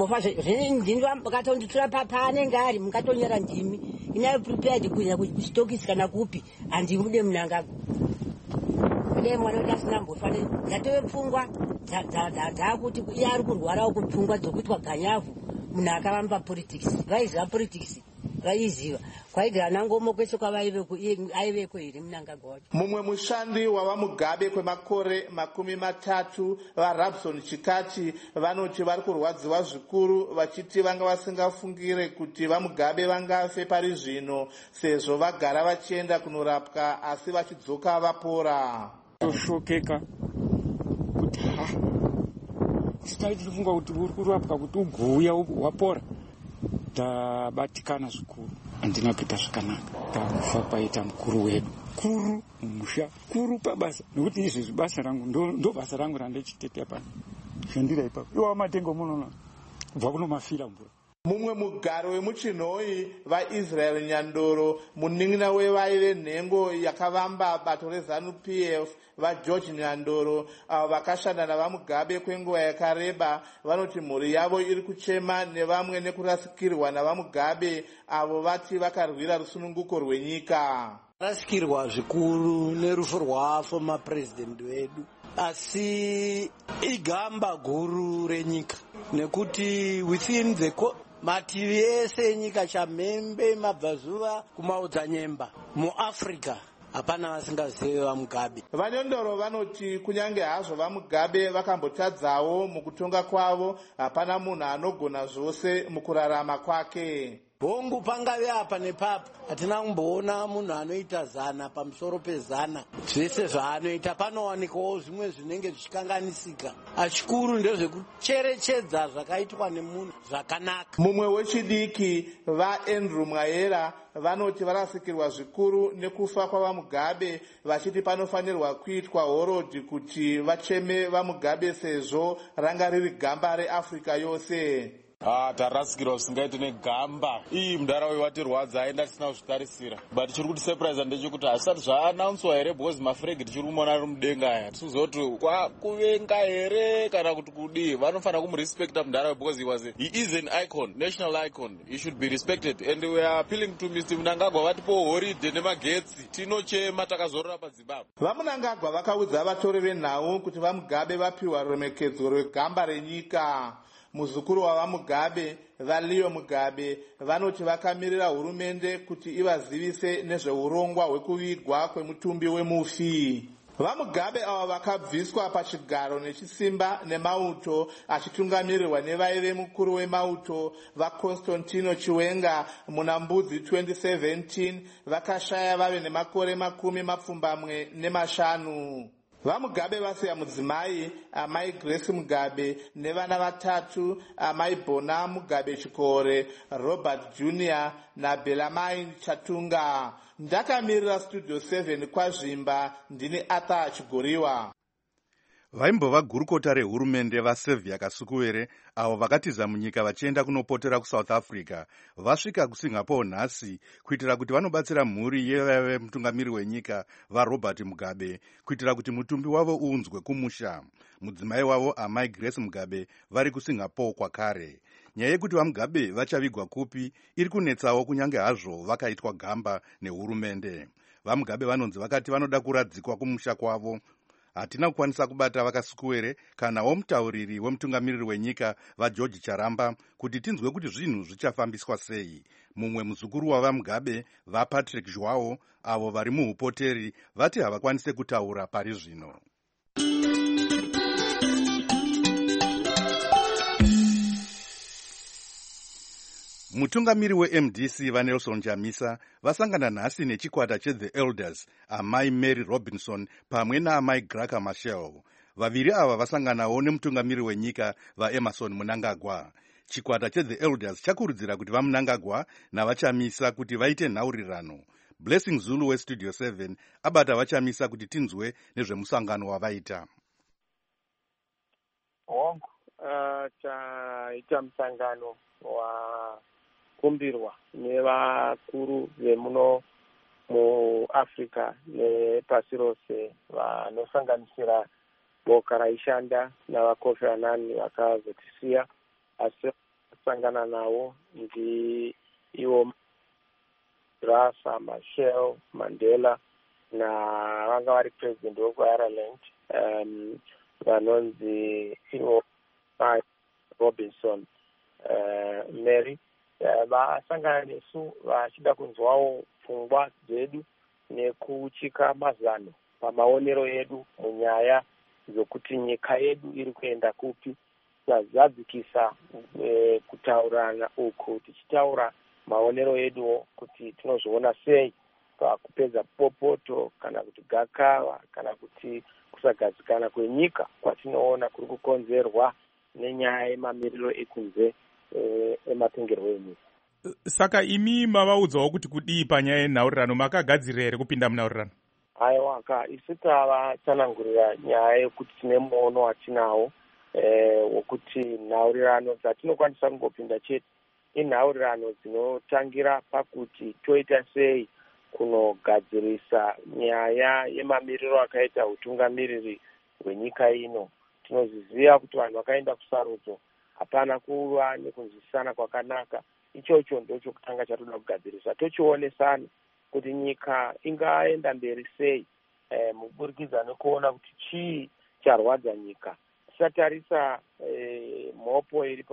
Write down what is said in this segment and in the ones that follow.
musatombofa ndini vakatonditura paanenge ari mukatonyera ndimi inayo prepared kuenda kuchitokisi kana kupi handimude Mnangagwa kudai mwana kuti asina mbofanire dzatove pfungwa dzakuti iye ari kurwarawo kupfungwa dzokuitwa ganyavu munhu akavamba politics vaiziva politics vaiziva kwaigara nangomo kwese kwavaiveko here Mnangagwa wacho. Mumwe mushandi wava Mugabe kwemakore 30 vaRabson Chikati vanoti vari kurwadziwa zvikuru vachiti vanga vasingafungire kuti vaMugabe vangafe pari zvino sezvo vagara vachienda kunorapwa asi vachidzoka vapora. Toshokeka kuti sitaiti tifunga kuti uri kurapwa kuti ugouya wapora. Tabatikana zvikuru handina kuita zvakanaka pakufa kwaita mukuru wedu kuru mumusha kuru pabasa nekuti izvezvi basa rangu ndo basa rangu randichitete pano shandira ipapo iwawo matengo munoona kubva kunomafira mvura. mumwe mugaro wemuchinhoi vaisrael nyandoro, munin'ina wevaive nhengo yakavamba bato rezanu-pf vageorge nyandoro, avo vakashanda navamugabe kwenguva yakareba, vanoti mhuri yavo iri kuchema nevamwe nekurasikirwa navamugabe avo vati vakarwira rusununguko rwenyika. Rasikirwa zvikuru nerufu rwafoma purezidendi wedu, asi igamba guru renyika, nekuti within the mativi ese enyika, chamhembe, mabvazuva, kumaodzanyemba, muafrica hapana vasingazive vamugabe. Vanyondoro vanoti kunyange hazvo vamugabe vakambotadzawo mukutonga kwavo, hapana munhu anogona zvose mukurarama kwake. Hongu pangave apa nepapo hatina kumboona munhu anoita zana pamusoro pezana. Zvese zvaanoita panowanikawo zvimwe zvinenge zvichikanganisika. Achikuru ndezvekucherechedza zvakaitwa nemunhu zvakanaka. Mumwe wechidiki vaAndrew Mwaera vanoti varasikirwa zvikuru nekufa kwavamugabe, vachiti panofanirwa kuitwa horodhi kuti vacheme vamugabe sezvo ranga riri gamba reAfrica yose. Tarasikirwa zvisingaite negamba iyi mundaraunda watirwadza aenda tisina kuzvitarisira, but chiri kuti surprise ndechekuti hazvisati zvaanaunswa here, because mafuregi tichiri kumona ari mudenga aya, tisizoti kwakuvenga here kana kuti kudii. Vanofanira kumurespecta mundaraunda because he is an icon, national icon, he should be respected, and we are appealing to Mr. Mnangagwa vatipo holiday nemagetsi, tinochema takazorora paZimbabwe. VaMnangagwa vakaudza vatori venhau kuti vamugabe vapiwa ruremekedzo rwegamba renyika. Muzukuru wavamugabe vaLeo Mugabe vanoti vakamirira hurumende kuti ivazivise nezveurongwa hwekuvigwa kwemutumbi wemufi. VaMugabe ava vakabviswa pachigaro nechisimba nemauto, achitungamirirwa nevaive mukuru wemauto vaConstantino Chiwenga muna Mbudzi 2017, vakashaya vave nemakore 25. VaMugabe vasiya mudzimai amai Grace Mugabe nevana vatatu, amai Bona Mugabe Chikore, Robert Jr. naBelamai Chatunga. Ndakamirira Studio 7 kwaZvimba, ndini Arthur Chigoriwa. Vaimbova gurukota rehurumende vaSylvia Kasukuwere avo vakatiza munyika vachienda kunopotera kuSouth Africa vasvika kuSingapore nhasi kuitira kuti vanobatsira mhuri yevaive mutungamiri wenyika vaRobert Mugabe kuitira kuti mutumbi wavo uunzwe kumusha. Mudzimai wavo amai Grace Mugabe vari kuSingapore kwakare. Nyaya yekuti vaMugabe vachavigwa kupi iri kunetsawo kunyange hazvo vakaitwa gamba nehurumende. VaMugabe vanonzi vakati vanoda kuradzikwa kumusha kwavo. Hatina kukwanisa kubata vaKasukuwere kanawo mutauriri wemutungamiriri wenyika vaGeorge Charamba kuti tinzwe kuti zvinhu zvichafambiswa sei. Mumwe muzukuru wavaMugabe vaPatrick Joao avo vari muhupoteri vati havakwanise kutaura pari zvino. Mutungamiri weMDC vaNelson Chamisa vasangana nhasi nechikwata cheThe Elders, amai Mary Robinson pamwe naamai Graca Machel. Vaviri ava vasanganawo nemutungamiri wenyika vaEmmerson Mnangagwa. Chikwata cheThe Elders chakurudzira kuti vaMnangagwa navaChamisa kuti vaite nhaurirano. Blessing Zulu weStudio 7 abata vaChamisa kuti tinzwe nezvemusangano wavaita. Chaita musangano kumbirwa nevakuru vemuno muAfrica nepasi rose vanosanganisira boka raishanda navaKofi Annan vakazotisiya, asi vasangana navo ndi ivo Graca Machel, Mandela navanga vari president wekuIreland vanonzi ivo Robinson Mary. Vasangana nesu vachida kunzwawo pfungwa dzedu nekuchika mazano pamaonero edu munyaya dzokuti nyika yedu iri kuenda kupi, tazadzikisa kutaurana uku tichitaura maonero edu kuti tinozviona sei pakupedza popoto kana kuti gakava kana kuti kusagadzikana kwenyika kwatinoona kuri kukonzerwa nenyaya yemamiriro ekunze ematongerwo enyika. Saka imi mavaudzawo kuti kudii panyaya yenhaurirano, makagadzirira here kupinda munhaurirano? Aiwa, isu tavatsanangurira nyaya yekuti tine muono watinawo wokuti nhaurirano dzatinokwanisa kungopinda chete inhaurirano dzinotangira pakuti toita sei kunogadzirisa nyaya yemamiriro akaita utungamiriri hwenyika ino. Tinoziziva kuti vanhu vakaenda kusarudzo hapana kuva nekunzwisisana kwakanaka. Ichocho ndochokutanga chatoda kugadzirisa. Tochionesana kuti nyika ingaenda mberi sei muburikidza nekuona kuti chii charwadza nyika. Tisatarisa mhopo iri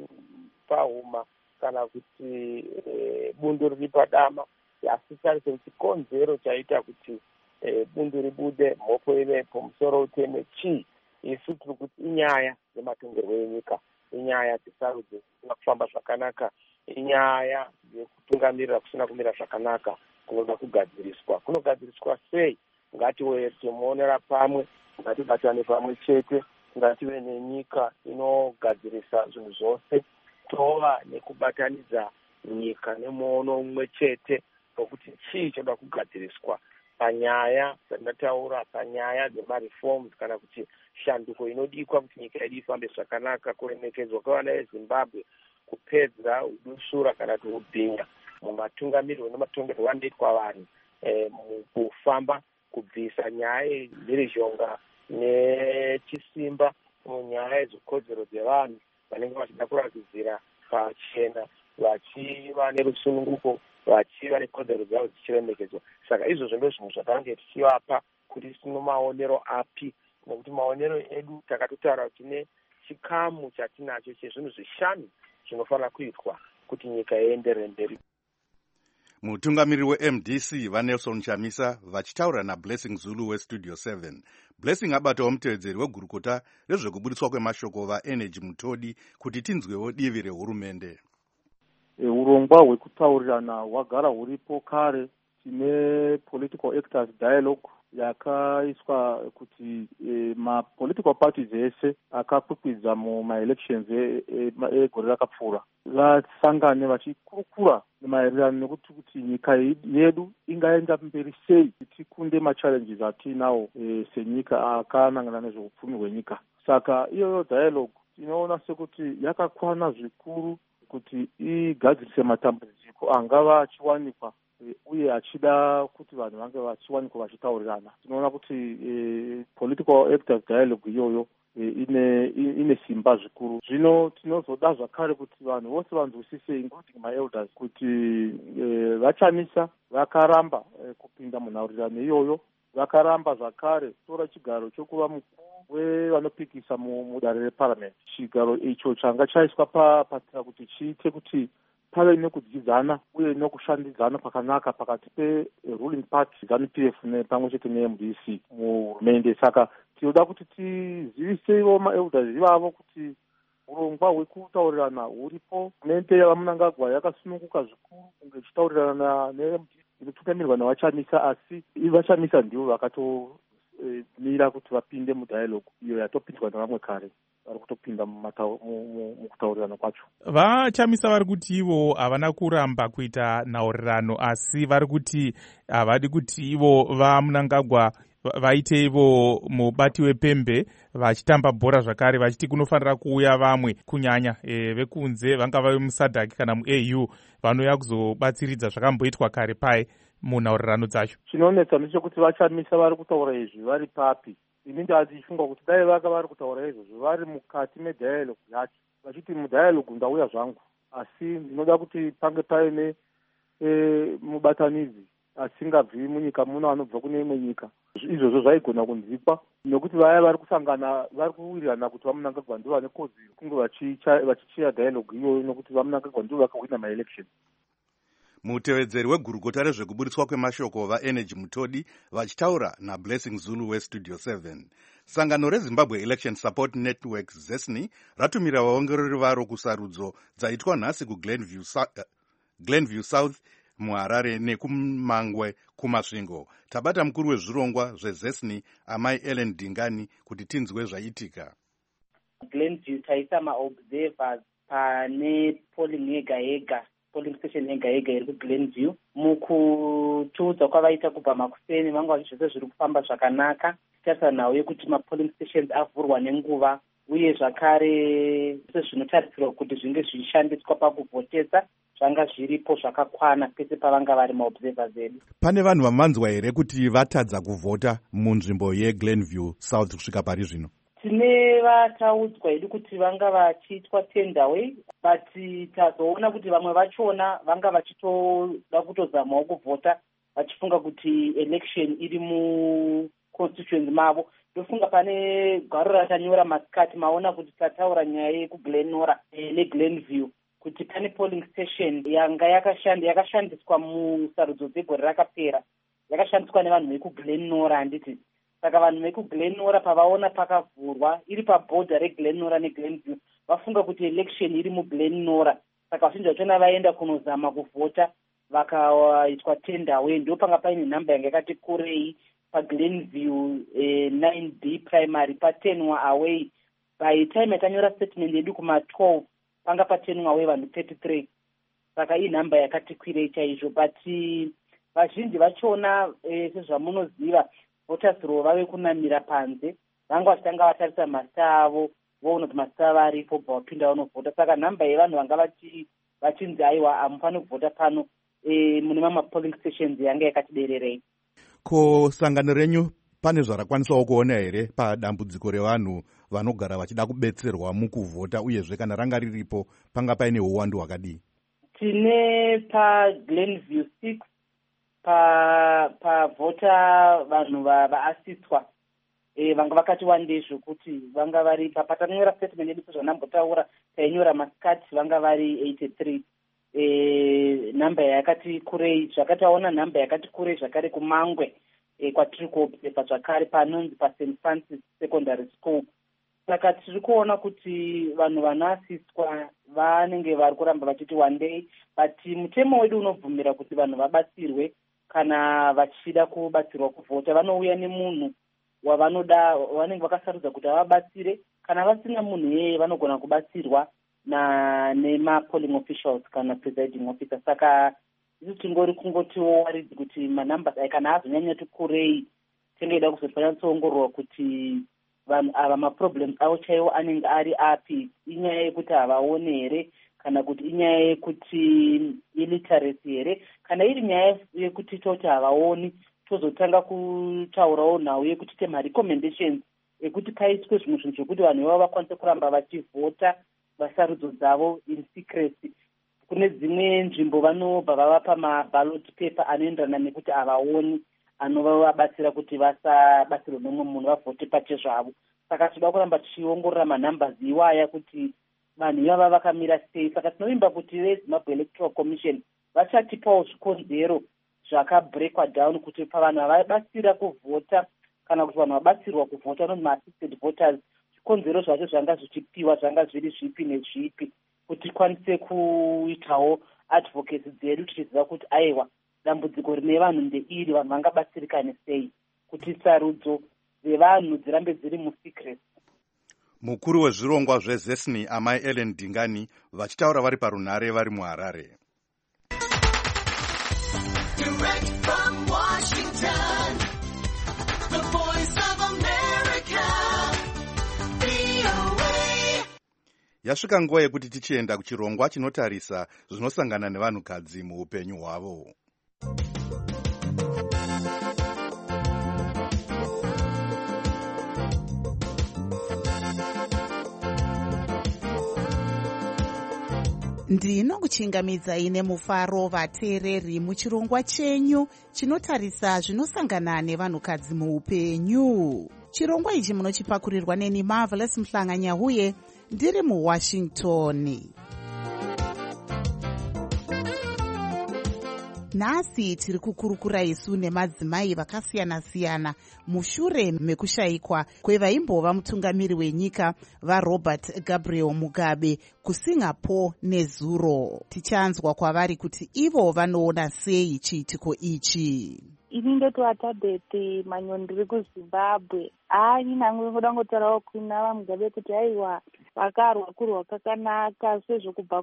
pahuma kana kuti bundo riri padama, asi tarise kuti konzero chaita kuti bundo ribude, mhopo ivepo, musoro uteme, chii. Isu tiri kuti inyaya yematongerwo enyika, inyaya dzesarudzo dzisina kufamba zvakanaka, inyaya yekutungamirira kusina kumira zvakanaka kunoda kugadziriswa. Kunogadziriswa sei? Ngatiwe timuonera pamwe, ngatibatane pamwe chete, ngative nenyika inogadzirisa zvinhu zvose, tova nekubatanidza nyika nemuono umwe chete wekuti chii choda kugadziriswa panyaya dzandataura, panyaya dzemareforms kana kuti shanduko inodikwa kuti nyika yedu ifambe zvakanaka, kuremekedzwa kwevana veZimbabwe, kupedza udusura kana kuti ubhinga mumatungamiriro nematongerwo anoitwa vanhu, mukufamba kubvisa nyaya yemhirizhonga nechisimba munyaya yedzikodzero dzevanhu vanenge vachida kuratidzira pachena, vachiva nerusununguko, vachiva nekodzero dzavo dzichiremekedzwa. Saka izvozvo ndozvinhu zvatange tichivapa kuti tino maonero api, nekuti maonero edu takatotaura kuti tine chikamu chatinacho chezvinhu zvishanu zvinofanira kuitwa kuti nyika ienderere mberi. Mutungamiriri weMDC vaNelson Chamisa vachitaura naBlessing Zulu weStudio 7. Blessing abatawo mutevedzeri wegurukota rezvekubudiswa kwemashoko vaEnergy Mutodi kuti tinzwewo divi rehurumende. Urongwa hwekutaurirana hwagara huripo kare. Tine political actors dialogue yakaiswa kuti ma-political parties ese akakwikwidza mumaelections egore rakapfuura vasangane vachikurukura maererano nekuti kuti nyika yedu ingaenda mberi sei kuti tikunde machallenges atinawo senyika akanangana nezveupfumi hwenyika. Saka iyoyo dialogue tinoona sekuti yakakwana zvikuru kuti igadzirise matambudziko angava achiwanikwa uye achida kuti vanhu vange vachiwanikwa vachitaurirana. Tinoona kuti political actors dialogue iyoyo ine simba zvikuru. Zvino tinozoda zvakare kuti vanhu vose vanzwisise, including my-elders, kuti vaChamisa vakaramba kupinda munhaurirano iyoyo, vakaramba zvakare tora chigaro chokuva mukuru wevanopikisa mudare reparliament. Chigaro icho changa chaiswa patira kuti chiite kuti pave nekudzidzana uye nekushandidzana kwakanaka pakati pe-ruling party ZANU-PF pamwe chete neMDC muhurumende. Saka tinoda kuti tizivisewo ma-elders ivavo kuti urongwa hwekutaurirana huripo. Hurumende yavaMnangagwa yakasununguka zvikuru kunge ichitaurirana neMDC inotungamirirwa navaChamisa, asi vaChamisa ndivo vakatomira kuti vapinde mudialogue iyo yatopindwa nevamwe kare vari kutopinda mukutaurirana kwacho. VaChamisa vari kuti ivo havana kuramba kuita nhaurirano, asi vari kuti havadi kuti ivo vaMnangagwa vaite ivo mubati wepembe vachitamba bhora zvakare, vachiti kunofanira kuuya vamwe kunyanya vekunze vangava vemusadhaki kana muAU vanouya kuzobatsiridza zvakamboitwa kare pai munhaurirano dzacho. Chinonetsa ndechekuti vaChamisa vari kutaura izvi vari papi. Ini ndachifunga kuti dai vaka vari kutaura izvozvo vari mukati medialogue yacho, vachiti mudialogue ndauya zvangu, asi ndinoda kuti pange paine mubatanidzi asingabvi munyika muno anobva kune imwe nyika. Izvozvo zvaigona kunzikwa nekuti vaya vari kusangana vari kuwirirana kuti vaMnangagwa ndivo vane kodzero kunge vachichira dialogue iyoyo, nokuti vaMnangagwa ndivo vakawina maelection. Mutevedzeri wegurukota rezvekubudiswa kwemashoko vaEnergy Mutodi vachitaura naBlessing Zulu weStudio 7. Sangano reZimbabwe Election Support Network ZESNI ratumira vaongorori varo kusarudzo dzaitwa nhasi kuGlenview South muHarare nekumangwe kumasvingo. Tabata mukuru wezvirongwa zveZESNI Amai Ellen Dingani kuti tinzwe zvaitika. Glenview taisa maobservers pane polling yega polling station yega iri kuGlenview. Mukutuudza kwavaita kubva makuseni vanga zvose zviri kufamba zvakanaka. Tarisa nhau yekuti mapolling stations avhurwa nenguva uye zvakare sezvinotarisirwa kuti zvinge zvichishandiswa pakuvhotesa zvanga zviripo zvakakwana pese pavanga vari maobservers edu. Pane vanhu vamanzwa here kuti vatadza kuvhota munzvimbo yeGlenview South kusvika pari zvino? Tine vataudzwa edu kuti vanga vachiitwa tendaway, but tazoona kuti vamwe vachona vanga vachitoda kutozamawo kuvhota vachifunga kuti election iri muconstituency mavo. Ndofunga pane gwaro ratanyora masikati maona kuti tataura nyaya yekuGlenora neGlenview kuti pane polling station yanga yakashandiswa musarudzo dzegore rakapera, yakashandiswa nevanhu vekuGlenora handiti. Saka vanhu vekuGlenora pavaona pakavhurwa iri pabhodha reGlenora neGlenview vafunga kuti election iri muGlenora, saka vazhinji vachona vaenda kunozama kuvhota vakaitwa tendaway. Ndo panga paine nhamba yanga yakati kurei paGlenview 9B primary patenwa away. By time yakanyora statement yedu kuma12 panga patenwa away vanhu 33, saka iyi nhamba yakati kwirei chaizvo. But vazhinji vachona sezvamunoziva voters row vave kunamira panze, vanga vachitanga vatarisa masita avo voona kuti masita avo aripo bva vapinda vanovhota. Saka nhamba yevanhu vanga vachinzi aiwa hamufani kuvhota pano mune mamwe polling stations yanga yakati dererei. Ko sangano renyu pane zvarakwanisawo kuona here padambudziko revanhu vanogara vachida kubetserwa mukuvhota, uyezve kana ranga riripo panga paine uwandu hwakadii? Tine paGlenview 6 pavhota vanhu vaasiswa vanga vakati wandei zvokuti vanga vari patanyora statement yedu sezvanambotaura tainyora masikati vanga vari 83. Nhamba yakati kurei zvakataona nhamba yakati kurei zvakare kumangwe kwatiri kuobserva zvakare panonzi paSt Francis Secondary School. Saka tiri kuona kuti vanhu vanoasiswa vanenge vari kuramba vachiti wandei, but mutemo wedu unobvumira kuti vanhu vabatsirwe kana vachida kubatsirwa kuvhota. Vanouya nemunhu wavanoda vanenge vakasarudza kuti avabatsire. Kana vasina munhu yeye vanogona kubatsirwa nemapolling officials kana presiding officer. Saka isu tingori kungotiwo waridzi kuti manumbers kana azonyanyati kurei tingeida kuzotonyatsoongororwa kuti vanhu ava maproblems avo chaiwo anenge ari api. Inyaya yekuti havaone here, kana kuti inyaya yekuti illiteracy here, kana iri nyaya yekuti toti havaoni tozotanga kutaurawo nhau yekuti tema recommendations ekuti paiswe zvimwe zvinhu zvokuti vanhu ivavo vakwanise kuramba vachivhota vasarudzo dzavo in secrecy. Kune dzimwe nzvimbo vanobva vavapa maballot paper anoenderana nekuti havaoni anovabatsira kuti vasabatsirwe nomwe munhu vavhote pachezvavo. Saka tinoda kuramba tichiongorora manumbers iwaya kuti vanhu ivava vakamira sei. Saka tinovimba kuti veZimbabwe Electoral Commission vachatipawo zvikonzero zvakabreakwa down kuti pavanhu vavabatsira kuvhota kana kuti vanhu vabatsirwa kuvhota vanonzi ma-assisted voters, zvikonzero zvacho zvanga zvichipiwa zvanga zviri zvipi nezvipi kuti tikwanise kuitawo advocacy dzedu tichiziva kuti aiwa dambudziko rine vanhu ndeiri, vanhu vangabatsirikane sei kuti sarudzo dzevanhu dzirambe dziri musecret. Mukuru wezvirongwa zveZesni amai Ellen Dingani vachitaura vari parunhare vari muHarare. Yasvika nguva yekuti tichienda kuchirongwa chinotarisa zvinosangana nevanhukadzi muupenyu hwavo. Ndinokuchingamidzai nemufaro vateereri muchirongwa chenyu chinotarisa zvinosangana nevanhukadzi muupenyu. Chirongwa ichi munochipakurirwa neni Marvelous Mhlanganyahuye ndiri muWashington. Nhasi tiri kukurukura isu nemadzimai vakasiyana-siyana mushure mekushayikwa kwevaimbova mutungamiri wenyika vaRobert Gabriel Mugabe kuSingapore nezuro. Tichanzwa kwavari kuti ivo vanoona sei chiitiko ichi. Ini ndotovatadhete manyo ndiri kuZimbabwe. Nyangwe ndoda ngotaurawo kuna Mugabe kuti aiwa vakarwa kurwa kakanaka sezvokubva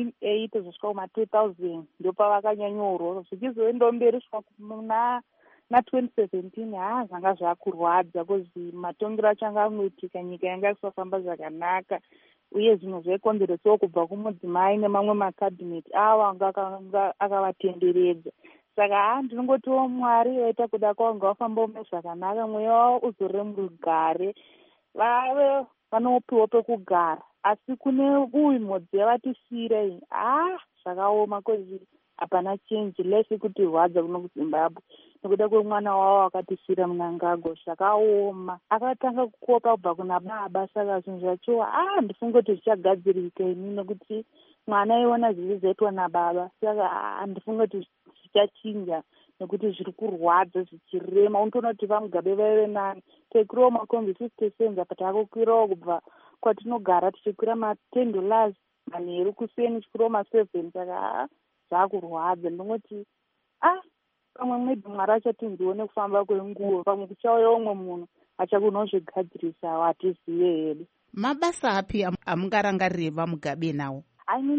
kuma1980 zvosvika kuma2000 ndopavakanyanyorwa zvichizoenda mberi kusvika muna na2017 zvanga zvakurwadza kozi matongero acho anga anoitika, nyika yanga isafamba zvakanaka, uye zvinhu zvaikonzeresawo kubva kumudzimai nemamwe makabineti avo anga akavatenderedza. Saka ndinongotiwo Mwari waita kuda kwavo ngavafamba ume zvakanaka, mweya wavo uzorore murugare, vave vanopiwa pekugara. Asi kune uyu mhodzi yavatisiyira iyi, zvakaoma kozi hapana chenji lesi kuti rwadza kuno kuZimbabwe nekuda kwemwana wavo akatisiyira Mnangagwa. Zvakaoma, akatanga kukopa kubva kuna baba. Saka zvinhu zvacho ndifunga kuti zvichagadzirika ini nekuti mwana iona zviri zvaitwa nababa. Saka ndifunga kuti zvichachinja nekuti zviri kurwadza zvichirema. Unotoona kuti vaMugabe vaive nani, taikurawo makombi 50 cents apa takukwirawo kubva kwatinogara tichikwira $10 manheru kuseni tichikwirawo ma7. Saka zvakurwadza. Ndinoti pamwe mwedzi Mwari achatinziwo kufamba kwenguva, pamwe kuchauya umwe munhu achakunozvigadzirisa hatizive hedu. Mabasa api amungarangarire vaMugabe nawo? Ini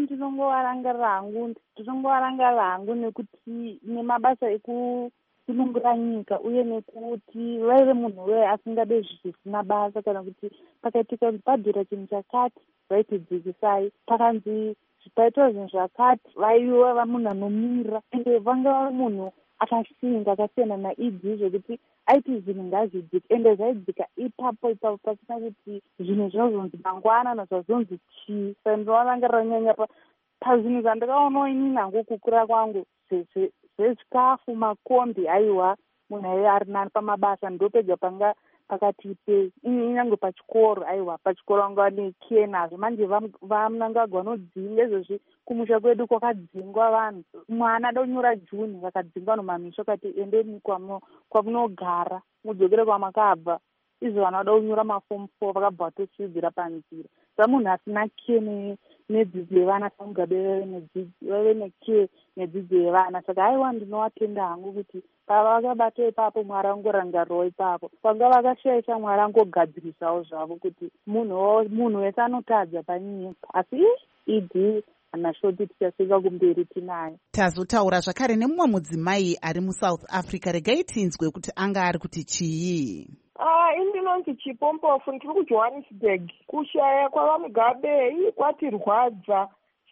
ndinongovarangarira hangu nekuti nemabasa ekusunungura nyika, uye nekuti vaive munhu weye asingade zvisina basa, kana kuti pakaitika padhura chinhu chakati vaitidzikisai, pakanzi paitwa zvinhu zvakati vaiva munhu anomira, ende vanga munhu akashinga akasiyana naIdzi zvekuti aiti zvinhu ngazvidzike, ende zvaidzika ipapo pasina kuti zvinhu zvinozonzi mangwana nazvazonzi chii. Saka ndinovarangarira nyanya pazvinhu zvandakaonawo inini hangu kukura kwangu zvezvikafu, makombi, aiwa munhu aive ari nani pamabasa, ndopega panga pakati ipei. Inyange pachikoro, aiwa pachikoro anga nekee nazvo. Manje vaMnangagwa vanodzinga izvozvi, kumusha kwedu kwakadzingwa vanhu. Mwana adonyora Juni vakadzingwa nomamisho kati endeni kwamunogara mudzokere kwamakabva. Izvo vanoda kunyora mafomu 4 vakabva vatosidzira panzira. Saka munhu asina kee nedzidzo yevana saMugabe vaive nekee nedzidzo yevana. Saka aiwa ndinovatenda hangu kuti pavakabata ipapo Mwari angorangarirawo ipapo, panga vakashaisha Mwari angogadzirisawo zvavo, kuti munhu wese anotadza panyika. Asi Idzi anashoti tichasvika kumberi tinayo. Tazotaura zvakare nemumwe mudzimai ari muSouth Africa. Regai tinzwe kuti anga ari kuti chii. Indinonzi Chipompofu, ndiri kuJohannesburg. Kushaya kwavaMugabe kwatirwadza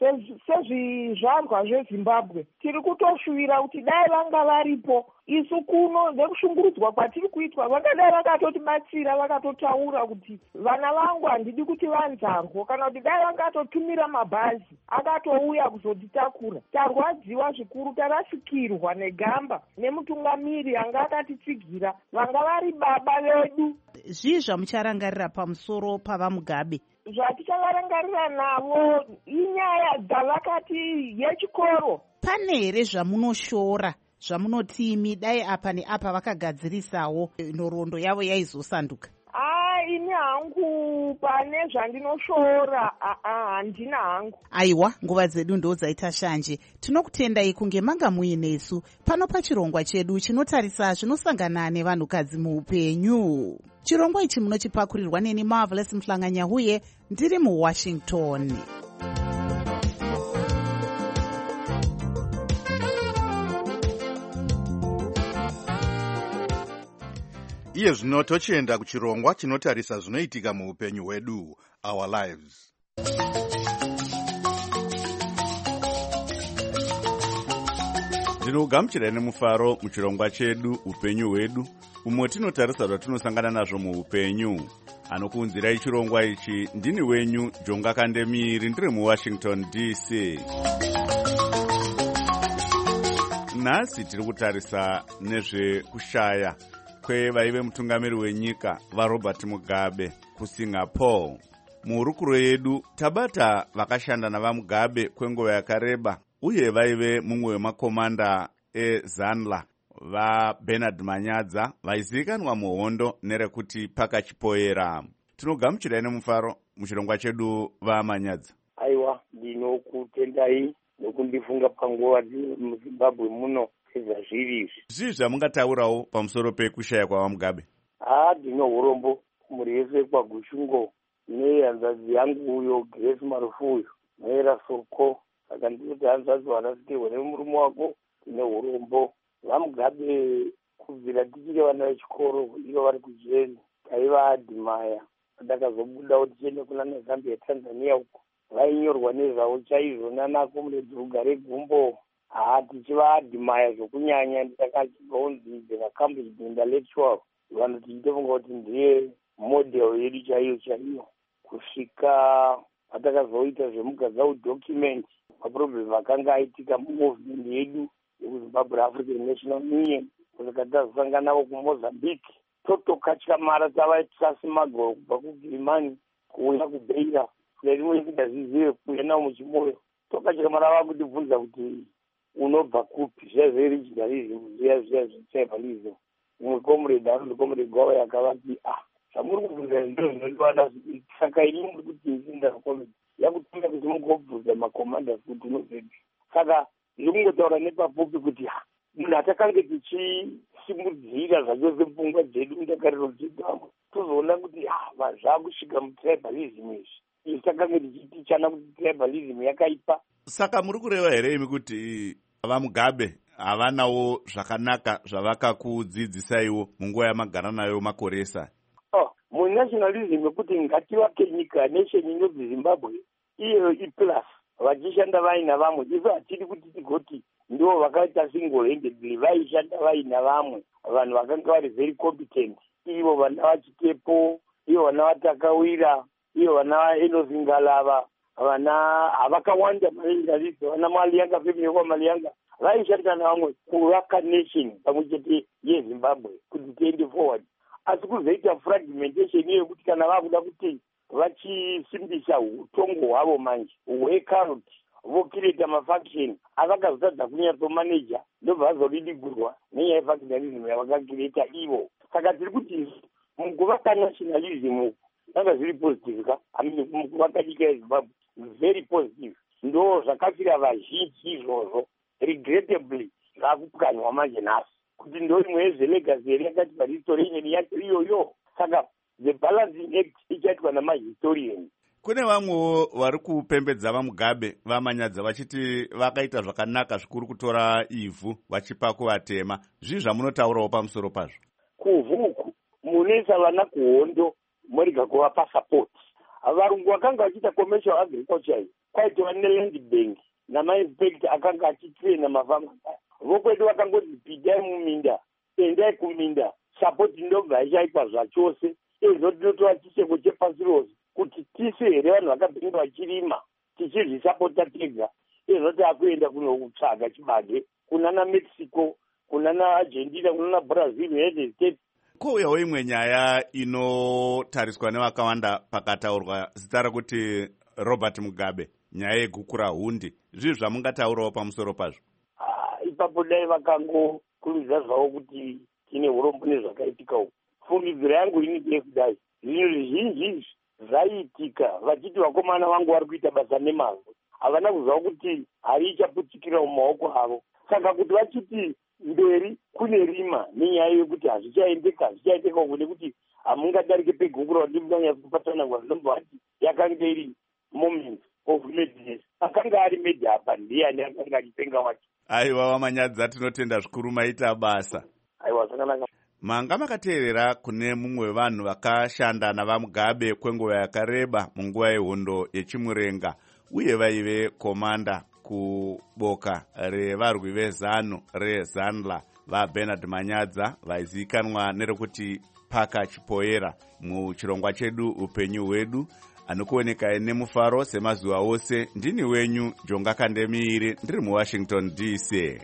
sezvizvarwa zveZimbabwe. Tiri kutoshuvira kuti dai vanga varipo isu kuno, nekushungurudzwa kwatiri kuitwa, vakadai vakatotibatsira, vakatotaura kuti vana vangu handidi kuti vanzarwo, kana kuti dai vangatotumira mabhazi akatouya kuzotitakura. Tarwadziwa zvikuru, tarasikirwa negamba nemutungamiri anga akatitsigira, vanga vari baba vedu. Zvii zvamucharangarira pamusoro pavaMugabe? Zvatichavarangarira navo inyaya dzavakati yechikoro. Pane here zvamunoshora, zvamunoti imi dai apa neapa vakagadzirisawo nhoroondo yavo yaizosanduka? Ini hangu pane zvandinoshora handina hangu. Aiwa, nguva dzedu ndo dzaita shanje. Tinokutendai kunge manga muinesu pano pachirongwa chedu chinotarisa zvinosangana nevanhukadzi muupenyu. Chirongwa ichi munochipakurirwa neni Marvelous Mhlanganyahuye, ndiri muWashington. Iye zvino tochienda kuchirongwa chinotarisa zvinoitika muupenyu hwedu, Our Lives. Ndinogamuchirai nemufaro muchirongwa chedu upenyu hwedu, umwe tinotarisa zvatinosangana nazvo muupenyu. Anokuunzirai chirongwa ichi ndini wenyu Jonga Kandemiri, ndiri muWashington DC. Nhasi tiri kutarisa nezvekushaya kwevaive mutungamiri wenyika vaRobert Mugabe kuSingapore. Muhurukuro yedu tabata vakashanda navaMugabe kwenguva yakareba, uye vaive mumwe wemakomanda eZanla vaBernard Manyadza, vaizivikanwa muhondo nerekuti pakachipoera. Tinogamuchirai nemufaro muchirongwa chedu vaManyadza. Aiwa, ndinokutendai nokundifunga panguva muZimbabwe muno sezvazviri. Zvii zvamungataurawo pamusoro pekushaya kwavaMugabe? Ndino urombo kumhuri yese kwaGushungo nehanzvadzi yangu uyo Grace Marufuyo Maera Soko. Saka ndinoti hanzvadzi wanasikirwa nemurume wako, ndine urombo. VaMugabe kubvira tichiri vana vechikoro iyo vari kujeri taivaadhimaya. Ndakazobuda kuti tiende kuna nezambia Tanzania uko vainyorwa nezvavo chaizvo nanakomuredzi Rugare Gumbo. Tichivaadhimaya zvokunyanya. Ndakachibvaunzi ndekacambridge intellectual vanoti ndofunga kuti ndiye model yedu chaiyo kusvika patakazoita zvemugadza document maproblem akanga aitika mumovement yedu yekuzimbabwe African National Union. Kusvika tazosangana navo kuMozambique totokatyamara tavaisasimagoro kubva kugirimani kuuya kubeira rimwe ndazvizive kuuya navo muchimoyo. Tokatyamara vakutibvunza kuti unobva kupi zvezveregionalism zviya zvetribalism. Umwe comrade anonzi comrade Gwava yakavati zvamuri kubvunza ndozvinondivada saka ini muri kuti ndindakomrade yakutenda kuti mungobvunza macommanders kuti unobvepi. Saka ndikungotaura nepapfupi kuti munhu atakange tichisimudzira zvachose pfungwa dzedu mudakariro dzedu amwe tozoona kuti zvaakusvika mutribalism izvi. Isi takange tichitichana kuti tribalism yakaipa. Saka muri kureva here imi kuti vaMugabe havanawo zvakanaka zvavakakudzidzisaiwo munguva yamagara nayo makore esa? Munationalism yekuti ngativake nyika nation inobva Zimbabwe iyo iplus vachishanda vaina vamwe. Isu hatidi kuti tigoti ndo vakaita single handedly, vaishanda vaina vamwe vanhu vakanga vari very competent. Ivo vana vaChitepo, ivo vana vaTakawira, ivo vana vaEnozingalava, vana havakawanda malingalisi, vana Maliyanga family kwaMaliyanga vaishanda navamwe kuvaka nation pamwe chete yeZimbabwe kuti tiende forward. Asi kuzoita fragmentation iyo kuti kana vakuda kuti vachisimbisa utongo hwavo manje hwekaroti vokireta mafaction avakazotadza kunyatsomaneja ndobva vazodidigurwa nenyaya yefactionalism yavakakireta ivo. Saka tiri kuti mukuvaka nationalism zvanga zviri positive ka mukuvaka nyika yeZimbabwe very positive. Ndo zvakafira vazhinji izvozvo regrettably zvakupwanywa manje nhasi kuti ndo imwe yezvelegacy here yakati pahistorian yacho iyoyo. Saka the balancing act ichaitwa namahistorian. Kune vamwewo vari kupembedza vaMugabe vamanyadza vachiti vakaita zvakanaka zvikuru kutora ivhu vachipa kuvatema. Zvii zvamunotaurawo pamusoro pazvo? Kuvhuku munoisa vana kuhondo muriga kuvapa support. Varungu vakanga vachiita commercial agriculture iyi kwaitova neland bank namainspector akanga achitraina mafama. Vokwedu vakangoti pidai muminda, endai kuminda, support ndobva ichaitwa zvachose. Izvo tinotora chisheko chepasi rose kuti tise here vanhu vakabhinga vachirima tichizvisapota tega. Izvo taakuenda kunotsvaga chibage kunana Mexico, kunana Argentina, kunana Brazil, United States. Kouyawo imwe nyaya inotariswa nevakawanda pakataurwa zita rekuti Robert Mugabe, nyaya yegukura hundi. Zvii zvamungataurawo pamusoro pazvo? Ipapo dai vakangokurumidza zvavo kuti tine urombo nezvakaitika uku. Fungidziro yangu ini ndeyekudai zvinhu zvizhinji zvaiitika vachiti vakomana vangu vari kuita basa nemazvo havana kuziva kuti hari ichaputikira mumaoko avo. Saka kuti vachiti mberi kune rima nenyaya yekuti hazvichaendeka uku nekuti hamungadarike pegukura kuti munanyatsopatanangwa zvinomba vati yakanga iri moment of madness. Akanga ari made apa ndiani akanga achipenga wacho. Aiwa Vamanyadza, tinotenda zvikuru maita basa. Aiwa zvakanaka. Manga makateerera kune mumwe wevanhu vakashanda navaMugabe kwenguva yakareba munguva yehondo yechimurenga uye vaive komanda kuboka revarwi vezano reZanla vaBernard Manyadza vaizivikanwa nerekuti Paka Chipoera muchirongwa chedu upenyu hwedu. Anokuoneka nemufaro semazuva ose. Ndini wenyu Jonga Kandemiiri, ndiri muWashington DC.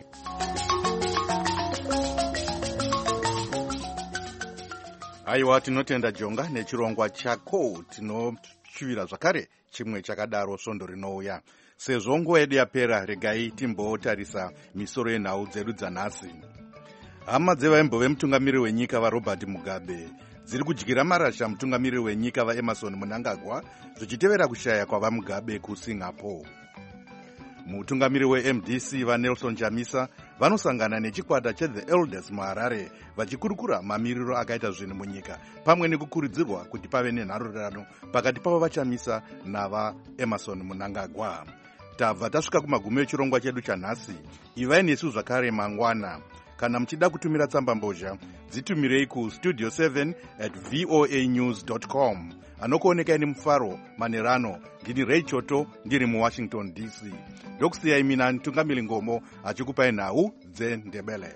Aiwa, tinotenda Jonga nechirongwa chako. Tinoshuvira zvakare chimwe chakadaro svondo rinouya. Sezvo nguva yedu yapera, regai timbotarisa misoro yenhau dzedu dzanhasi. Hama dzevaimbo vemutungamiriri wenyika vaRobert Mugabe dziri kudyira marasha mutungamiriri wenyika vaEmerson Mnangagwa zvichitevera kushaya kwavaMugabe kuSingapore. Mutungamiriri weMDC vaNelson Chamisa vanosangana nechikwata cheThe Elders muHarare vachikurukura mamiriro akaita zvinhu munyika pamwe nekukurudzirwa kuti pave nenharorano pakati pavo vaChamisa navaEmerson Mnangagwa. Tabva tasvika kumagumo echirongwa chedu chanhasi. Ivai nesu zvakare mangwana. kana muchida kutumira tsambambozha dzitumirei kustudio 7@voanews.com. anokuonekai nemufaro manerano. ndini Ray Choto ndiri muwashington DC. ndokusiyai mina Ntungamiri Ngomo achikupai nhau dzeNdebele.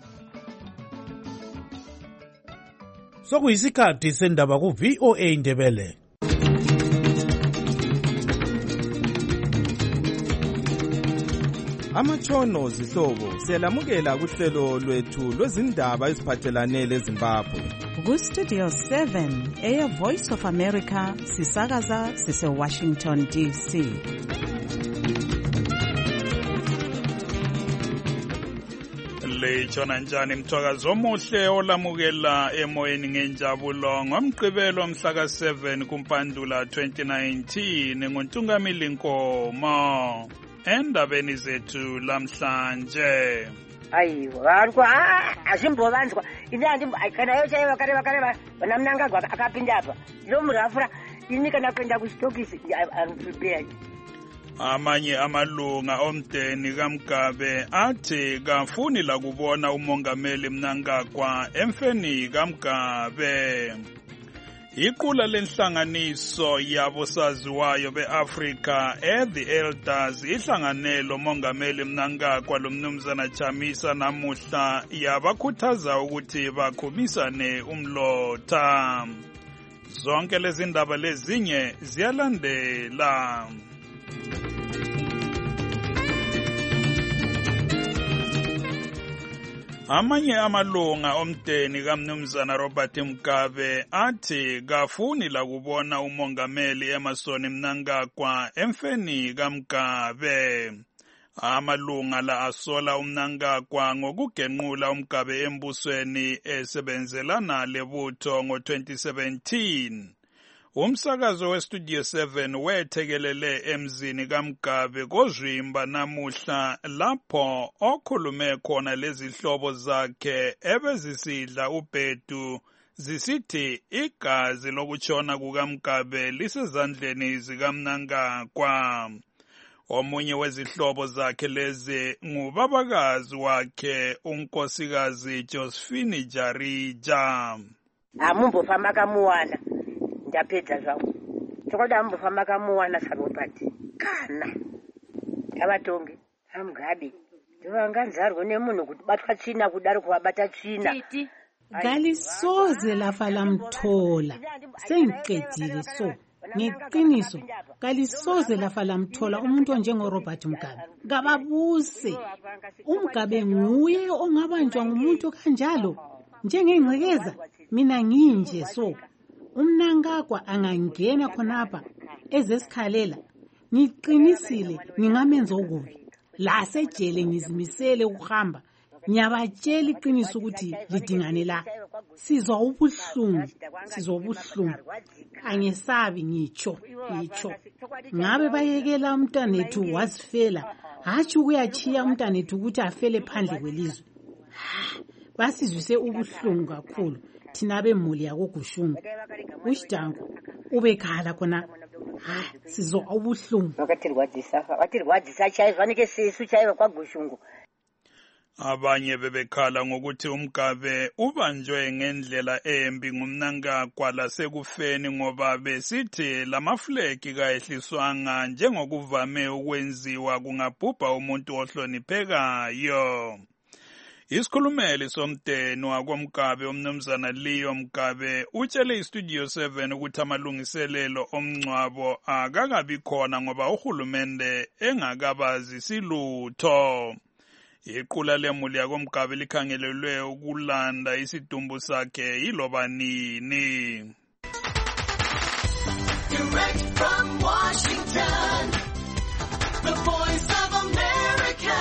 sokuyisikhathi sendaba ku-VOA Ndebele. Amatshono zihlobo siyalamukela kuhlelo lwethu lwezindaba eziphathelane leZimbabwe. Ku-Studio 7 Air Voice of America sisakaza sise-Washington DC. Litshona njani mthwakazi omuhle olamukela emoyeni ngenjabulo ngomgqibelo mhla ka-7 kuMpandula 2019 nguNtungamiri Nkomo. Endabeni zethu lamhlanje. Ayiwa azimbovanzwa kana yochaiva vakareva vana Mnangagwa akapinda apa ndomurafura ini kana kuenda kusitokisi prepared. Amanye amalunga omdeni kaMgabe athi kafuni la kubona umongameli Mnangagwa emfeni kaMgabe. Iqula lenhlanganiso yabosaziwayo beAfrika The Elders ihlanganelo mongameli Mnangagwa lomnumzana Chamisa namuhla yabakhuthaza ukuthi bakhumisane umlotha. Zonke lezi ndaba lezinye ziyalandela. Amanye amalunga omdeni kaMnumzana Robert Mugabe athi kafuni la kubona umongameli Emmerson Mnangagwa emfeni kaMgabe. Amalunga la asola uMnangagwa ngokugenqula uMgabe embusweni esebenzelana lebutho ngo-2017. Umsakazo weStudio 7 wethekelele emzini kaMgabe kozwimba namuhla lapho okhulume khona lezihlobo zakhe ebezisidla ubhedu zisithi igazi lokutshona kukaMgabe lisezandleni zikaMnangagwa. Omunye wezihlobo zakhe lezi ngubabakazi wakhe unkosikazi Josephine Jarija. Amumbofamba kamuwana ndapedza zvangu tokoda ambofamba kamuwana sarobati kana tavatonge aMugabe ndivanganzarwe nemunhu kuti batwa tsvina kudaro kuvabata tsvina kalisoze lafa lamthola sengiqedile so ngeqiniso kalisoze lafa lamthola umuntu onjengoRobert Mugabe ngababuse uMugabe nguye ongabanjwa ngumuntu kanjalo njengengcekeza mina nginje so uMnangagwa angangena khonapha ezesikhalela ngiqinisile ngingamenza okubi la sejele ngizimisele ukuhamba ngiyabatshela iqiniso ukuthi lidingane la sizwa ubuhlungu angesabi ngitsho ngabe bayekela umntanethu wazifela hatshi ukuyachiya umntanethu ukuthi afele phandle kwelizwe basizwise ubuhlungu kakhulu thina bemuli yakoGushungu uShidango ubekhala khona sizwa ubuhlungu watirwadzisa chaiva nike sisu chaiva kwaGushungu. Abanye bebekhala ngokuthi uMgabe ubanjwe ngendlela embi nguMnangagwa lasekufeni ngoba besithi lamaflegi kaehliswanga njengokuvame ukwenziwa kungabhubha umuntu ohloniphekayo. Isikhulumeli somdeni wakoMgabe umnumzana Leo Mugabe utshele iStudio 7 ukuthi amalungiselelo omngcwabo akakabi khona ngoba uhulumende engakabazi silutho. Iqula lemuli yakoMgabe likhangelelwe ukulanda isidumbu sakhe yiloba nini. Direct from Washington, the Voice of America.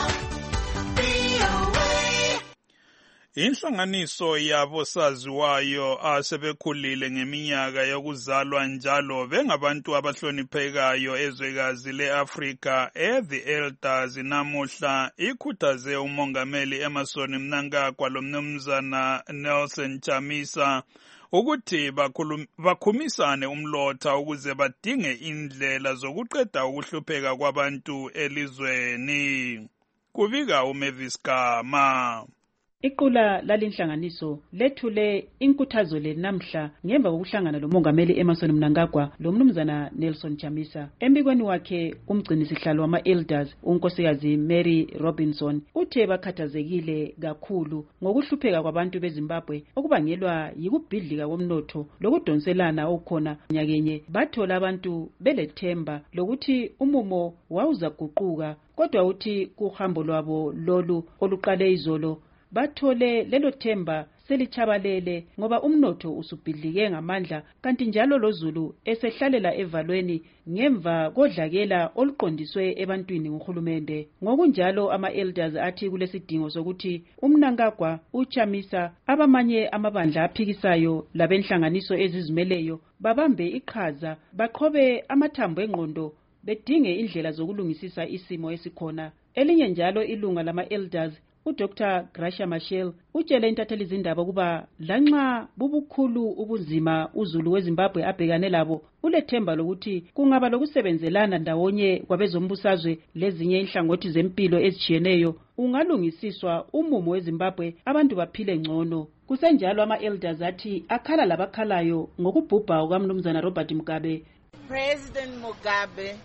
Inhlanganiso yabosaziwayo asebekhulile ngeminyaka yokuzalwa njalo bengabantu abahloniphekayo ezwekazi leAfrika The Elders namuhla ikhuthaze umongameli Emmerson Mnangagwa lomnumzana Nelson Chamisa ukuthi bakhumisane umlotha ukuze badinge indlela zokuqeda ukuhlupheka kwabantu elizweni. Kubika uMavis Gama. Iqula lalinhlanganiso lethule inkuthazo le namhla ngemva kokuhlangana lomongameli Emmerson Mnangagwa lomnumzana Nelson Chamisa. Embikweni wakhe umgcinisihlalo wama-elders unkosikazi Mary Robinson uthe bakhathazekile kakhulu ngokuhlupheka kwabantu beZimbabwe okubangelwa yikubhidlika komnotho lokudonselana okukhona nyakenye. Bathola abantu belethemba lokuthi umumo wawuzaguquka, kodwa uthi kuhambo lwabo lolu oluqale izolo bathole lelo themba selichabalele ngoba umnotho usubhidlike ngamandla, kanti njalo loZulu esehlalela evalweni ngemva kodlakela oluqondiswe ebantwini nguhulumende. Ngokunjalo ama-elders athi kulesidingo sokuthi uMnangagwa, uChamisa, abamanye amabandla aphikisayo labenhlanganiso ezizimeleyo babambe iqhaza, baqhobe amathambo engqondo, bedinge indlela zokulungisisa isimo esikhona. Elinye njalo ilunga lama-elders uDr. Gracia Machel utshele intatheli zindaba ukuba lanxa bubukhulu ubunzima uZulu weZimbabwe abhekane labo, ulethemba lokuthi kungaba lokusebenzelana ndawonye kwabezombusazwe lezinye inhlangothi zempilo ezijiyeneyo ungalungisiswa umumo weZimbabwe abantu baphile ngcono. Kusenjalo ama-elders athi akhala labakhalayo ngokubhubha kukamnumzana Robert Mugabe. President Mugabe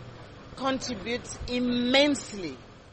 contributes immensely.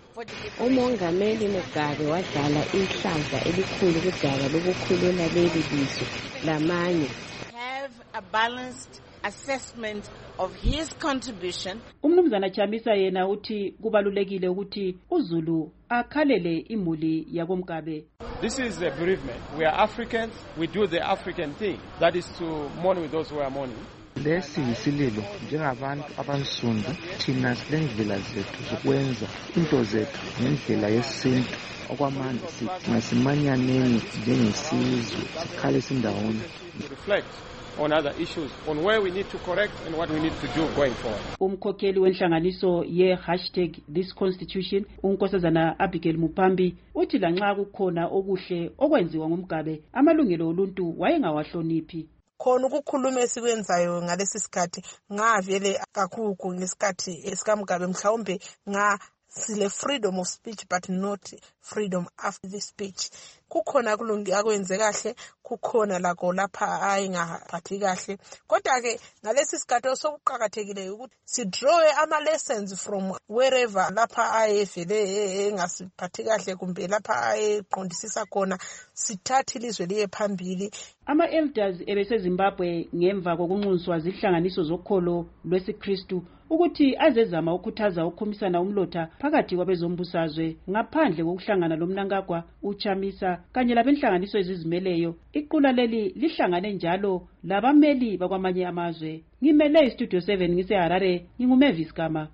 Umongameli Mugabe wadlala ihlaza elikhulu kudaba lokukhulula leli lizwe lamanye. Have a balanced assessment of his contribution. Umnumzana Chamisa yena uthi kubalulekile ukuthi uZulu akhalele imuli yakoMgabe. This is a bereavement. We are Africans. We do the African thing. That is to mourn with those who are mourning. Lesi yisililo njengabantu abansundu, thina silendlela zethu zokwenza into zethu ngendlela yesintu. Okwamanje sithi masimanyaneni njengesizwe sikhale sindawonye. Reflect on other issues, on where we need to correct and what we need to do going forward. Umkhokheli wenhlanganiso #ThisConstitution unkosazana Abigail Mupambi uthi lanxa kukhona okuhle okwenziwa ngumgabe, amalungelo oluntu wayengawahloniphi. Khona ukukhuluma esikwenzayo ngalesi sikhathi ngavele kakhulu ngesikhathi esikaMgabe, mhlawumbe sile freedom of speech but not freedom after the speech. Kukhona akwenze kahle, kukhona lakho lapha ayengaphathi kahle, kodwa ke ngalesi sikhathi osokuqhakathekile ukuthi sidraw ama lessons from wherever lapha ayevele engasiphathi kahle kumbe lapha ayeqondisisa khona, sithathe ilizwe liye phambili. Ama-elders ebeseZimbabwe ngemva kokunxuswa zihlanganiso zokholo lwesiKristu ukuthi azezama ukukhuthaza ukukhomisana umlotha phakathi kwabezombusazwe ngaphandle kokuhlangana loMnangagwa, uChamisa kanye labenhlanganiso ezizimeleyo. Iqula leli lihlangane njalo labameli bakwamanye amazwe. Ngimele iStudio 7 ngiseHarare, nginguMavis Gama.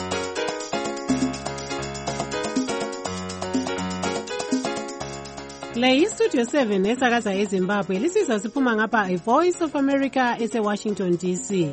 Le iStudio 7 esakaza eZimbabwe lisiza siphuma ngapha iVoice of America eseWashington DC.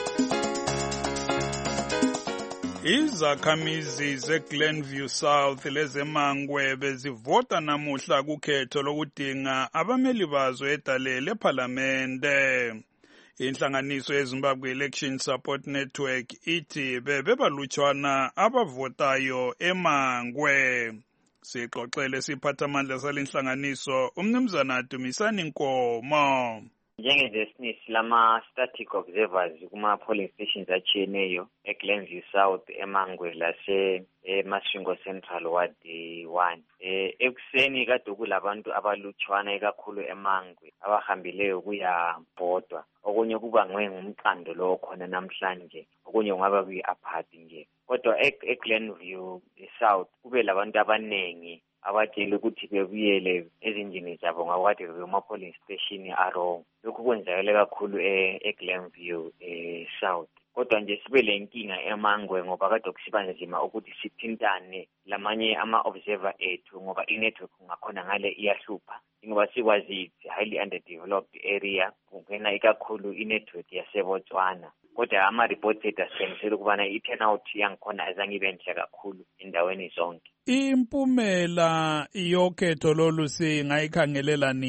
Izakhamizi zeGlenview South lezemangwe bezivota namuhla kukhetho lokudinga abameli bazo edale lephalamende. Inhlanganiso yeZimbabwe Election Support Network ithi bebalutshwana abavotayo emangwe. Sixoxele siphathamandla salenhlanganiso umnumzana Dumisani Nkomo. Njengezesinisi lama-static observers kuma-polling stations achiyeneyo eGlenview South, emangwe eMasvingo Central Ward 1. Ekuseni kade kulabantu abalutshwana ekakhulu emangwe abahambileyo kuyabhodwa. Okunye kubangwe ngumqando lo khona namhlanje, okunye kungaba kuyi-apart nje. Kodwa eGlenview South kube labantu abanengi abatshela ukuthi bebuyele ezindlini zabo ngakade bema-polling station arong. Lokhu kwenzakele kakhulu eGlenview South. Kodwa nje sibe lenkinga emangwe ngoba kade kusiba nzima ukuthi sithintane lamanye ama-observer ethu ngoba i-network ngakhona ngale iyahlupha. Ngoba sikwazi it's highly underdeveloped area, kungena ikakhulu i-network yaseBotswana. Kodwa ama-reports ethu asitshengisela ukubana i-turnout yangikhona azange ibe nhle kakhulu endaweni zonke. Impumela yokhetho lolu singayikhangelela nini?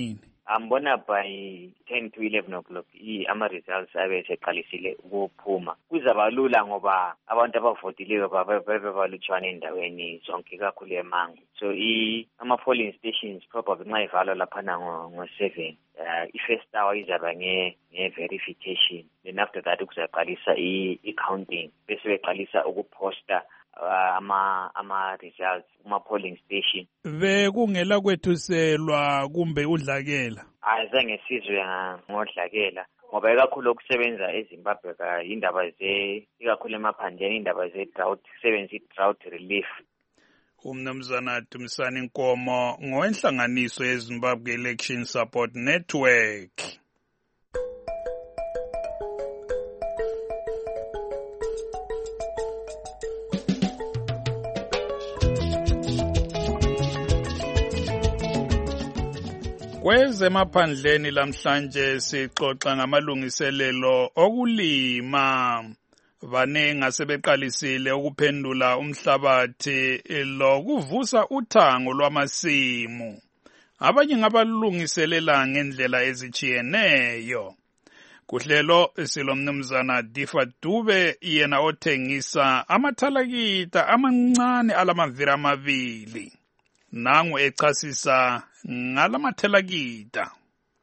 ambona by 10 to 11 o'clock ama-results abe seqalisile ukuphuma. Kuzaba lula ngoba abantu abavotileyo babalutshwana endaweni zonke kakhulu eMango. So ama-polling stations probably nxa ivalwa laphana ngo-7 i-first hour izaba nge-verification, then after that kuzaqalisa i-counting bese beqalisa ukuposta ama-results kuma-polling station. Bekungela kwethuselwa kumbe udlakela? Azange sizwe ngodlakela ngoba ikakhulu okusebenza eZimbabwe indaba ikakhulu emaphandleni indaba ze-drought, kusebenza i-drought relief. Umnumzana Dumisani Nkomo ngowenhlanganiso yeZimbabwe Election Support Network. Kwezemaphandleni lamhlanje sixoxa ngamalungiselelo okulima. Banengi asebeqalisile ukuphendula umhlabathi lokuvusa uthango lwamasimu. Abanye ngabalungiselela ngendlela ezijiyeneyo. Kuhlelo silomnumzana Difa Dube yena othengisa amathalakita amancane alamaviri amabili. Nangu echasisa ngalamathalakita.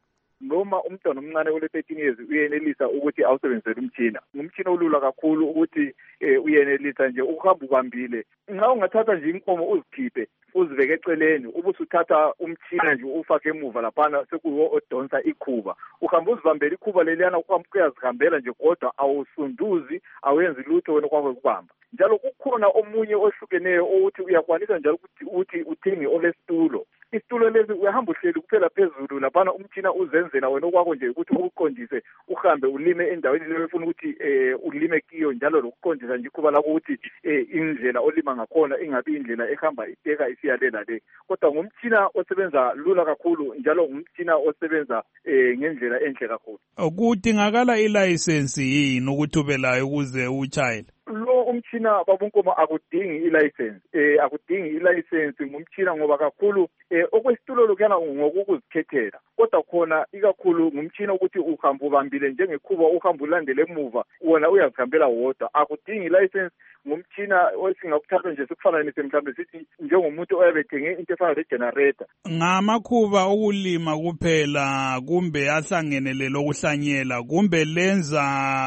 Noma umntwana omncane ole-13 years uyenelisa ukuthi awusebenzele umtshina. Ngumtshina olula kakhulu ukuthi uyenelisa nje ukuhamba ubambile. Nxa ungathatha nje inkomo uzikhiphe uzibeke eceleni ubusuthatha umtshina nje ufake emuva laphana sekuwo odonsa ikhuba. Uhamba uzibambela ikhuba leliyana uyazihambela nje kodwa awusunduzi awenzi lutho wena kwakho kubamba. Njalo kukhona omunye ohlukeneyo ukuthi uyakwanisa njalo ukuthi uthenge olesitulo. Isitulo lezi uyahamba uhleli kuphela phezulu laphana umtshina uzenzela wena okwakho nje ukuthi ukuqondise uhambe ulime endaweni leyo ufuna ukuthi ulime kiyo, njalo lokuqondisa nje kuba lakho ukuthi indlela olima ngakhona ingabi indlela ehamba iteka isiyalela le, kodwa ngumtshina osebenza lula kakhulu njalo ngumtshina osebenza ngendlela enhle kakhulu. Kudingakala ilicense yini ukuthi ube layo ukuze uchayele? Lo umtshina babunkoma akudingi ilicense, akudingi ilicense ngumtshina ngoba kakhulu okwesitulo lokuyana ngokuzikhethela, kodwa khona ikakhulu ngumtshina ukuthi uhamba ubambile njengekhuba uhamba ulandele emuva wona uyazihambela wodwa, akudingi ilicense. Ngumtshina osingakuthatha nje sikufananise mhlawumbe sithi njengomuntu oyabethenge into efana le-generator. Ngamakhuba okulima kuphela kumbe ahlangenele lokuhlanyela kumbe lenza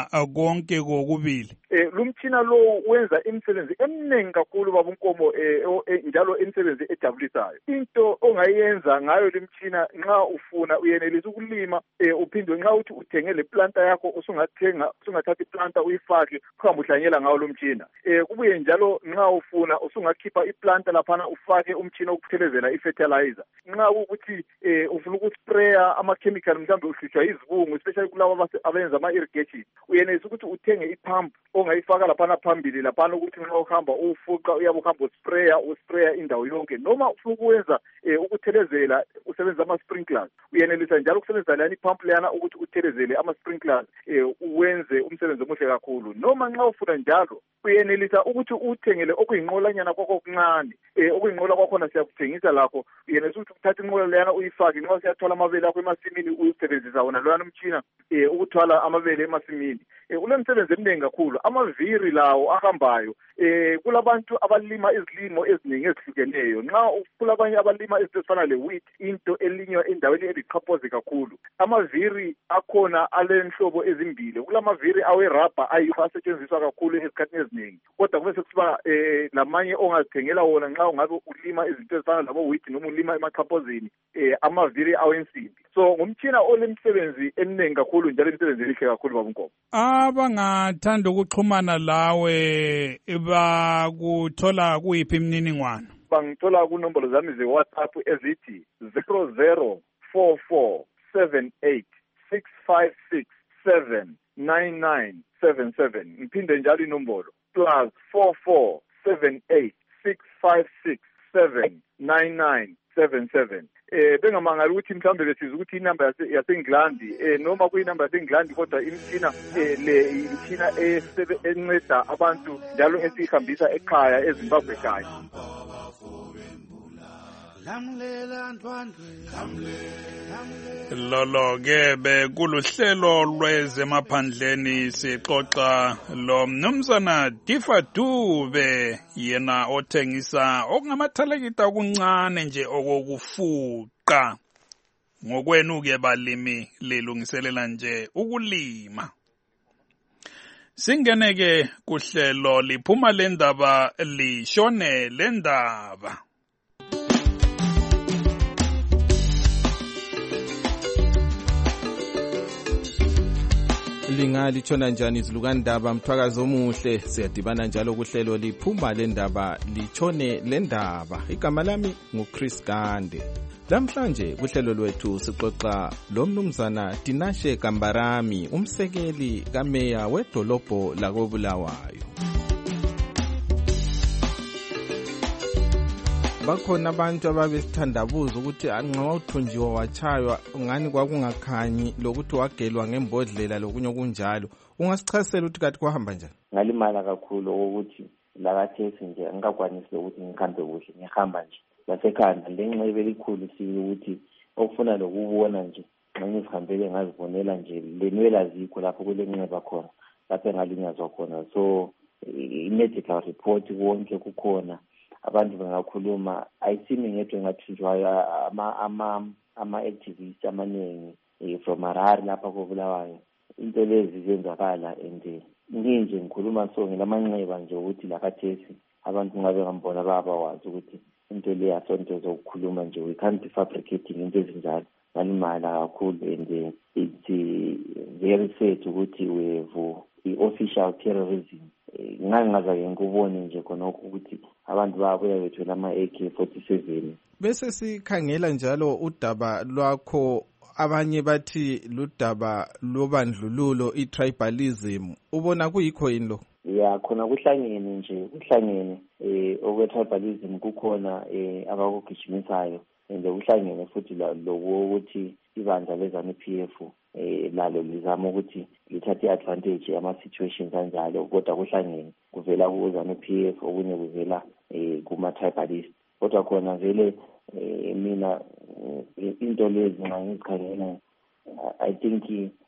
konke kokubili? Lumtshina lo wenza imisebenzi eminingi kakhulu babunkomo, njalo imisebenzi ejabulisayo. Into ongayenza ngayo limtshina nxa ufuna uyenelisa ukulima, uphinde nxa uthi uthenge le planta yakho usungathatha iplanta uyifake uhambe uhlanyela ngawo lumtshina. Kubuye njalo nxa ufuna usungakhipha iplanta laphana ufake umtshina ukuthelezela ifertilizer. Nxa ukuthi ufuna ukuspraya ama-chemical mhlawumbe uhlutshwa izibungu, especially kulabo abenza ama-irrigation, uyenelisa ukuthi uthenge ipump ongayifaka laphana phambili laphana ukuthi nxa uhamba ufuqa uyabe uhamba uspraya indawo yonke. Noma ufuna ukwenza ukuthelezela usebenzisa ama-sprinklers, uyenelisa njalo ukusebenzisa leyani ipump leyana ukuthi uthelezele ama-sprinklers uwenze umsebenzi omuhle kakhulu. Noma nxa ufuna njalo uyenelisa ukuthi uthengele okuyinqolanyana kwakho okuncane, okuyinqola kwakhona siyakuthengisa lakho. Uyenelisa ukuthi uthathe inqola leyana uyifake nxa siyathola amabele akho emasimini uyisebenzisa wona loyana umtshina ukuthwala amabele emasimini. Ulemsebenzi eminingi kakhulu. Amaviri lawo ahambayo, kulabantu abalima izilimo eziningi ezihlukeneyo. Nxa kulabanye abalima izinto ezifana le-wheat, into elinywa endaweni eliqhaphoze kakhulu, amaviri akhona alenhlobo ezimbili. Kulamaviri awerabha ayiwo asetshenziswa kakhulu ezikhathini eziningi, kodwa kube sekusiba lamanye ongazithengela wona nxa ungabe ulima izinto ezifana labo-wheat noma ulima emaxhaphozini, amaviri awensimbi. So ngumtshina olemsebenzi eminingi kakhulu njalo imisebenzi emihle kakhulu babunkomo. Abangathanda ukuxhumana lawe bakuthola kuyiphi imininingwane? Bangithola kunombolo zami ze-WhatsApp ezithi 00447865679977. Ngiphinde njalo inombolo +447865679977. Bengamangali ukuthi mhlawumbe besiza ukuthi inamba yaseNgilandi noma kuyinamba yaseNgilandi, kodwa imtshina le imtshina enceda abantu njalo esihambisa ekhaya eZimbabwe kanye. Lolo-ke bekuluhlelo lwezemaphandleni sixoxa lo mnumzana Difa Dube yena othengisa okungamathalekita okuncane nje okokufuqa. Ngokwenu-ke balimi lilungiselela nje ukulima. Singene-ke kuhlelo liphuma lendaba lishone lendaba. Litshona njani izilukandaba mthwakazi omuhle siyadibana njalo kuhlelo liphuma lendaba litshone lendaba. Igama lami nguChris Gande. Namhlanje kuhlelo lwethu sixoxa lo mnumzana Tinashe Kambarami, umsekeli kameya wedolobho lakoBulawayo. Bakhona abantu ababesithandabuza ukuthi nxa wawuthunjiwe wachaywa ngani kwakungakhanyi lokuthi wagelwa ngembodlela lokunye okunjalo. Ungasichasela ukuthi kathi kwahamba njani? Ngalimala kakhulu ukuthi lakathesi nje angikakwanisi ukuthi ngikhambe kuhle ngihamba nje. Lasekhanda lenxebe elikhulu ukuthi okufuna lokubona nje nxa ngizihambele ngazibonela nje lenwele azikho lapho kulenxeba khona lapho engalinyazwa khona. So i-medical report konke kukhona. Abantu bengakhuluma ayisimi ngedwe ngathunjwayo ama-activists amaningi from Harare lapha koBulawayo. Into lezi zenzakala and nginje ngikhuluma so ngilamanxeba nje ukuthi lakathesi abantu ngabe ngambona babawazi ukuthi into le asonto zokukhuluma nje we can't be fabricating into ezinjalo. Ngalimala kakhulu and it's very sad ukuthi we have i-official terrorism. Ngangaza-ke ngikubone nje khonokho ukuthi abantu babuya bethwele ama-AK-47. Bese sikhangela njalo udaba lwakho, abanye bathi ludaba lobandlululo, i-tribalism. Ubona kuyikho yini lo? Ya khona kuhlangene nje, kuhlangene okwe-tribalism kukhona abakugijimisayo and kuhlangene futhi lokuthi ibandla lezanu-PF nalo lizama ukuthi lithathe i-advantage yama-situations anjalo, kodwa kuhlangene kuvela kuzanu-PF okunye kuvela kuma-tribalist. Kodwa khona vele mina into lezi ngangizikhangela, I think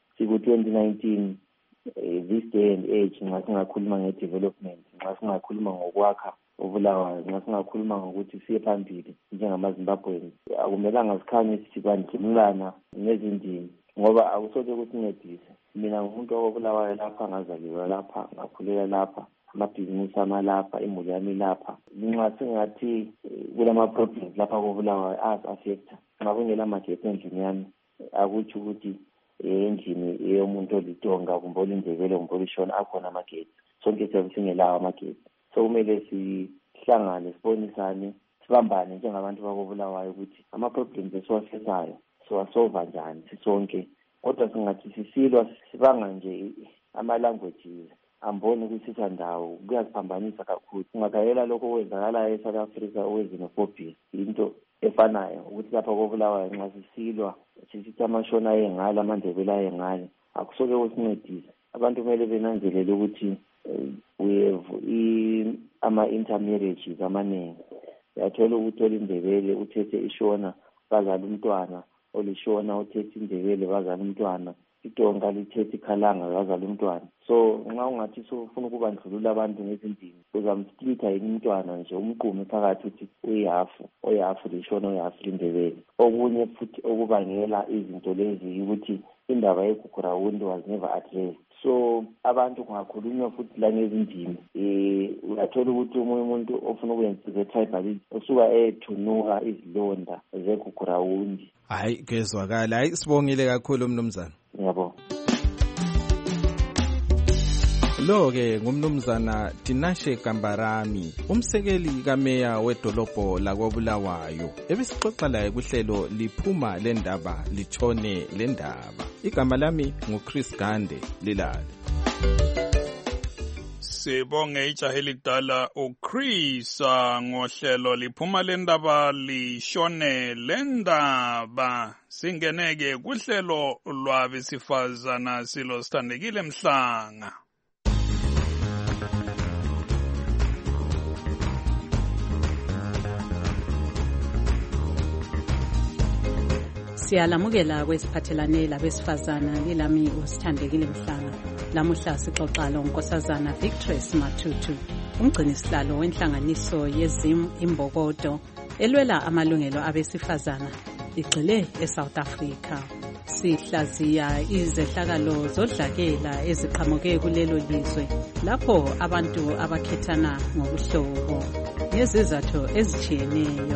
siku-2019 this day and age nxa singakhuluma nge-development, nxa singakhuluma ngokwakha uBulawayo, nxa singakhuluma ngokuthi siye phambili njengamaZimbabweans, akumelanga sikhanye sibandlululana ngezindimi ngoba akusoke kusincedise. Mina ngumuntu oBulawayo lapha, ngazalelwa lapha, ngakhulela lapha, amabhizinisi amalapha, imuli yami lapha. Nxa singathi kulama-problems lapha koBulawayo as-affecta, nxa kungela magetsi endlini yami, akutsho ukuthi endlini yomuntu olitonga kumbe olindebele kumbe olishona akhona amagetsi. Sonke siyabe singelawo amagetsi. So kumele sihlangane, sibonisane, sibambane njengabantu bakoBulawayo ukuthi ama-problems esiwafesayo siwasolva njani sisonke. Kodwa singathi sisilwa sibanga nje ama-languages amboni kwisisa ndawo, kuyasiphambanisa kakhulu. Ungakayela lokho okwenzakalayo eSouth Africa owe-xenophobia, into efanayo ukuthi lapha koBulawayo nxa sisilwa sisithi amashona ayengale, amandebele ayengale, akusoke kusincedise. Abantu kumele benanzelele ukuthi we have ama-intermarriages amaningi. Uyathola ukuthi olindebele uthethe ishona bazala umntwana, olishona uthethe indebele bazala umntwana, itonga lithethe ikhalanga bazala umntwana. So nxa ungathi ufuna ukubandlulula abantu ngezindimi, uzamsplitha yini umntwana nje umqume phakathi ukuthi oyihafu lishona oyihafu lindebele. Okunye futhi okubangela izinto lezi ukuthi indaba yeGugurawundi was never addressed. So abantu kungakhulunywa futhi la ngezindimi, uyathola ukuthi umunye umuntu ofuna ukwenza tribalism usuka ethunuka izilonda zeGugurawundi. Hayi kezwakala. Hayi sibongile kakhulu mnumzana. Yebo. Lo-ke ngumnumzana Tinashe Kambarami, umsekeli kameya wedolobho lakoBulawayo. Ebesixoxa laye kuhlelo liphuma lendaba litshone lendaba. Igama lami nguChris Gande, lilale. Sibonge ijaha elidala uChris ngohlelo liphuma lendaba lishone lendaba. Singeneke kuhlelo lwabesifazana silo sithandekile Mhlanga. Siyalamukela kwesiphathelane labesifazana lilami usithandekile Mhlanga. Lamuhla sixoxa lonkosazana Victress Matutu, umgcinisihlalo wenhlanganiso yeZim Imbokodo elwela amalungelo abesifazana igxile eSouth Africa. Sihlaziya izehlakalo zodlakela eziqhamuke kulelo lizwe lapho abantu abakhethana ngobuhlobo ngezizathu ezitshiyeneyo.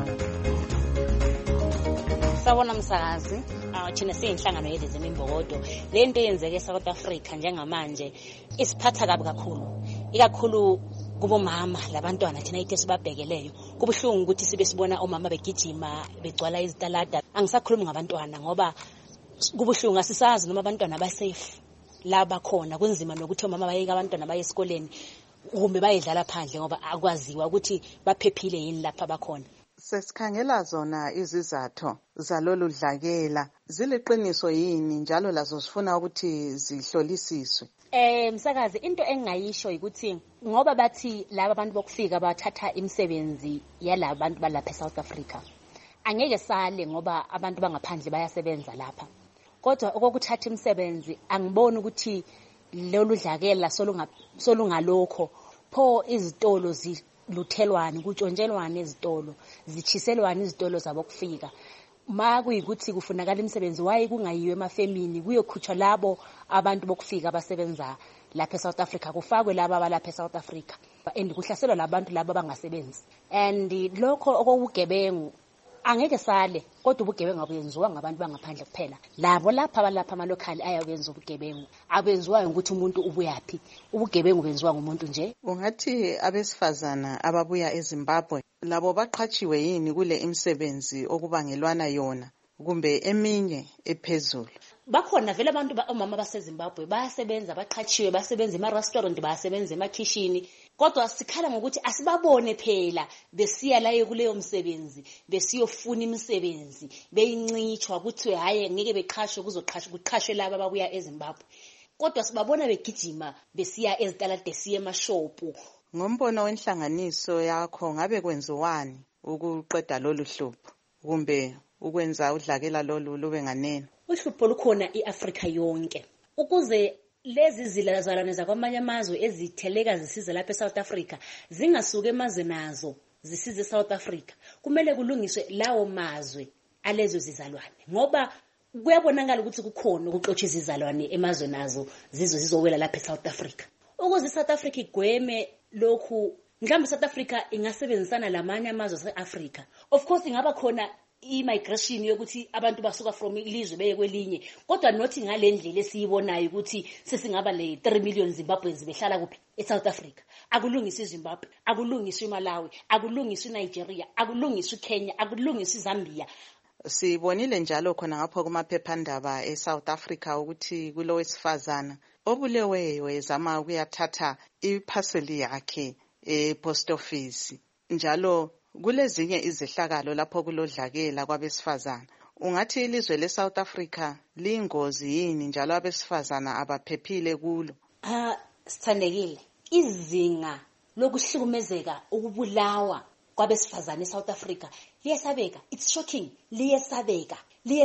Sawona msakazi, thina siyinhlangano yeZim Imbokodo. Le nto yenzeke eSouth Africa njengamanje isiphatha kabi kakhulu. Ikakhulu kubomama labantwana thina ithe sibabhekeleyo. Kubuhlungu ukuthi sibe sibona omama begijima begcwala izitalada. Angisakhulumi ngabantwana ngoba kubuhlungu asisazi noma abantwana ba safe laba khona. Kunzima nokuthi omama bayeke abantwana baye esikoleni kumbe bayedlala phandle ngoba akwaziwa ukuthi baphephile yini lapha abakhona. Sesikhangela zona izizathu zalolu dlakela ziliqiniso yini njalo lazo sifuna ukuthi zihlolisiswe. Msakazi, into engayisho ukuthi ngoba bathi laba abantu bokufika bathatha imisebenzi yalabo bantu balapha eSouth Africa, angeke sale ngoba abantu bangaphandle bayasebenza lapha. Kodwa okukuthatha imisebenzi angiboni ukuthi lolu dlakela solungalokho pho izitolo luthelwani kutshontshelwane izitolo zichiselwane izitolo zabo kufika ma kuyikuthi kufunakala imisebenzi waye kungayiwe emafemini kuyokhutshwa labo abantu bokufika abasebenza lapha eSouth Africa kufakwe labo abalapha eSouth Africa and kuhlaselwa labantu labo abangasebenzi and lokho okugebengu angeke sale kodwa ubugebengu abuyenziwa ngabantu bangaphandle kuphela labo lapha abalapha amalokali ayabenza ubugebengu abenziwayo ukuthi umuntu ubuyaphi ubugebengu benziwa ngumuntu nje. Ungathi abesifazana ababuya eZimbabwe labo baqhatshiwe yini kule imisebenzi okubangelwana yona kumbe eminye ephezulu? Bakhona vele abantu omama baseZimbabwe bayasebenza baqhatshiwe basebenza ema-restaurant bayasebenza ema-kitchen kodwa sikhala ngokuthi asibabone phela besiya laye kuleyo msebenzi besiyofuna imisebenzi beyincitshwa ukuthi hayi ngeke beqhashwe kuqhashwe laba ababuya eZimbabwe kodwa sibabona begijima besiya ezitalade siye emashopu. Ngombono wenhlanganiso yakho ngabe kwenziwani ukuqeda lolu hlupho kumbe ukwenza udlakela lolu lube nganeno? Uhlupho lukhona iAfrika yonke ukuze lezi zilazalwane zakwamanye amazwe ezitheleka zisize lapha eSouth Africa zingasuke emazwe nazo zisize eSouth Africa kumele kulungiswe lawo mazwe alezo zizalwane ngoba kuyabonakala ukuthi kukhona ukuxotsha izizalwane emazwe nazo zizowela lapha eSouth Africa ukuze iSouth Africa igweme lokhu. Mhlawumbe iSouth Africa ingasebenzisana lamanye amazwe aseAfrica. Of course ingaba khona i-migration yokuthi abantu basuka from ilizwe beye kwelinye kodwa nothi ngale ndlela esiyibonayo ukuthi sesingaba le 3 million Zimbabweans behlala kuphi eSouth Africa. Akulungiswe iZimbabwe, akulungiswe iMalawi, akulungiswe iNigeria, akulungiswe iKenya, akulungiswe iZambia. Sibonile njalo khona ngapho kumaphephandaba eSouth Africa ukuthi kulo wesifazana obuleweyo ezama ukuyathatha iphaseli yakhe epost office njalo kulezinye izehlakalo lapho kulodlakela kwabesifazana. Ungathi ilizwe leSouth Africa liyingozi yini njalo abesifazana abaphephile kulo? Sithandekile izinga lokuhlukumezeka ukubulawa kwabesifazana eSouth Africa liyesabeka. It's shocking. Liyesabeka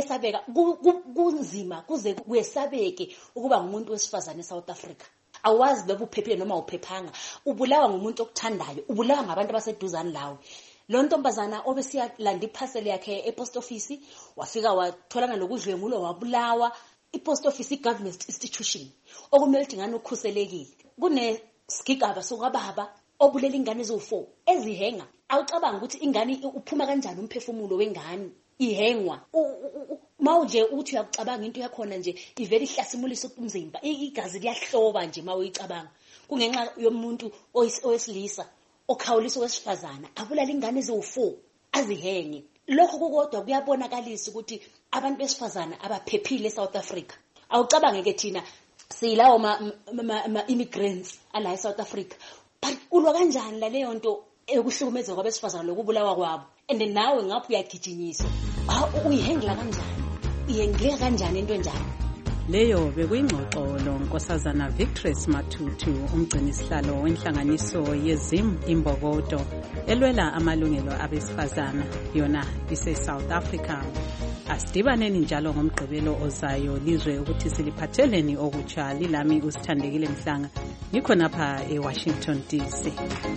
kunzima kuze kuyesabeke ukuba ngumuntu wesifazana eSouth Africa. Awazi bebuphephile noma uphephanga ubulawa ngumuntu okuthandayo ubulawa ngabantu abaseduzane lawe. Lo ntombazana obesiya landa iphaseli yakhe epost office wafika watholana lokudlwengulo wabulawa. Ipost office igovernment institution okumele ukuthi ngani ukhuselekile kunesigigaba sokababa obulela ingane ezo4 ezihenga. Awucabanga ukuthi ingane uphuma kanjani umphefumulo wengane ihengwa mawuje uthi uyakucabanga into yakhona nje ivele ihlasimulisa umzimba igazi liyahloba nje mawuyicabanga kungenxa yomuntu owesilisa okhawulisa wesifazana abulala ingane ezo4 azihenge. Lokho kodwa kuyabonakalisa ukuthi abantu besifazana abaphephile eSouth Africa. Awucabange ke thina silawo ma immigrants ala eSouth Africa but ulwa kanjani la leyo nto ekuhlukumeza kwabesifazana lokubulawa kwabo and nawe ngapho uyagijinyiswa uyihengela kanjani ihengela kanjani into enjalo. Leyo bekuyingxoxo lonkosazana Victress Matutu umgcinisihlalo wenhlanganiso yeZim Imbokodo elwela amalungelo abesifazana yona ise South Africa. Asidibaneni njalo ngomgqibelo ozayo lizwe ukuthi siliphatheleni okutsha. Lilami uSithandekile Mhlanga, ngikhonapha eWashington DC.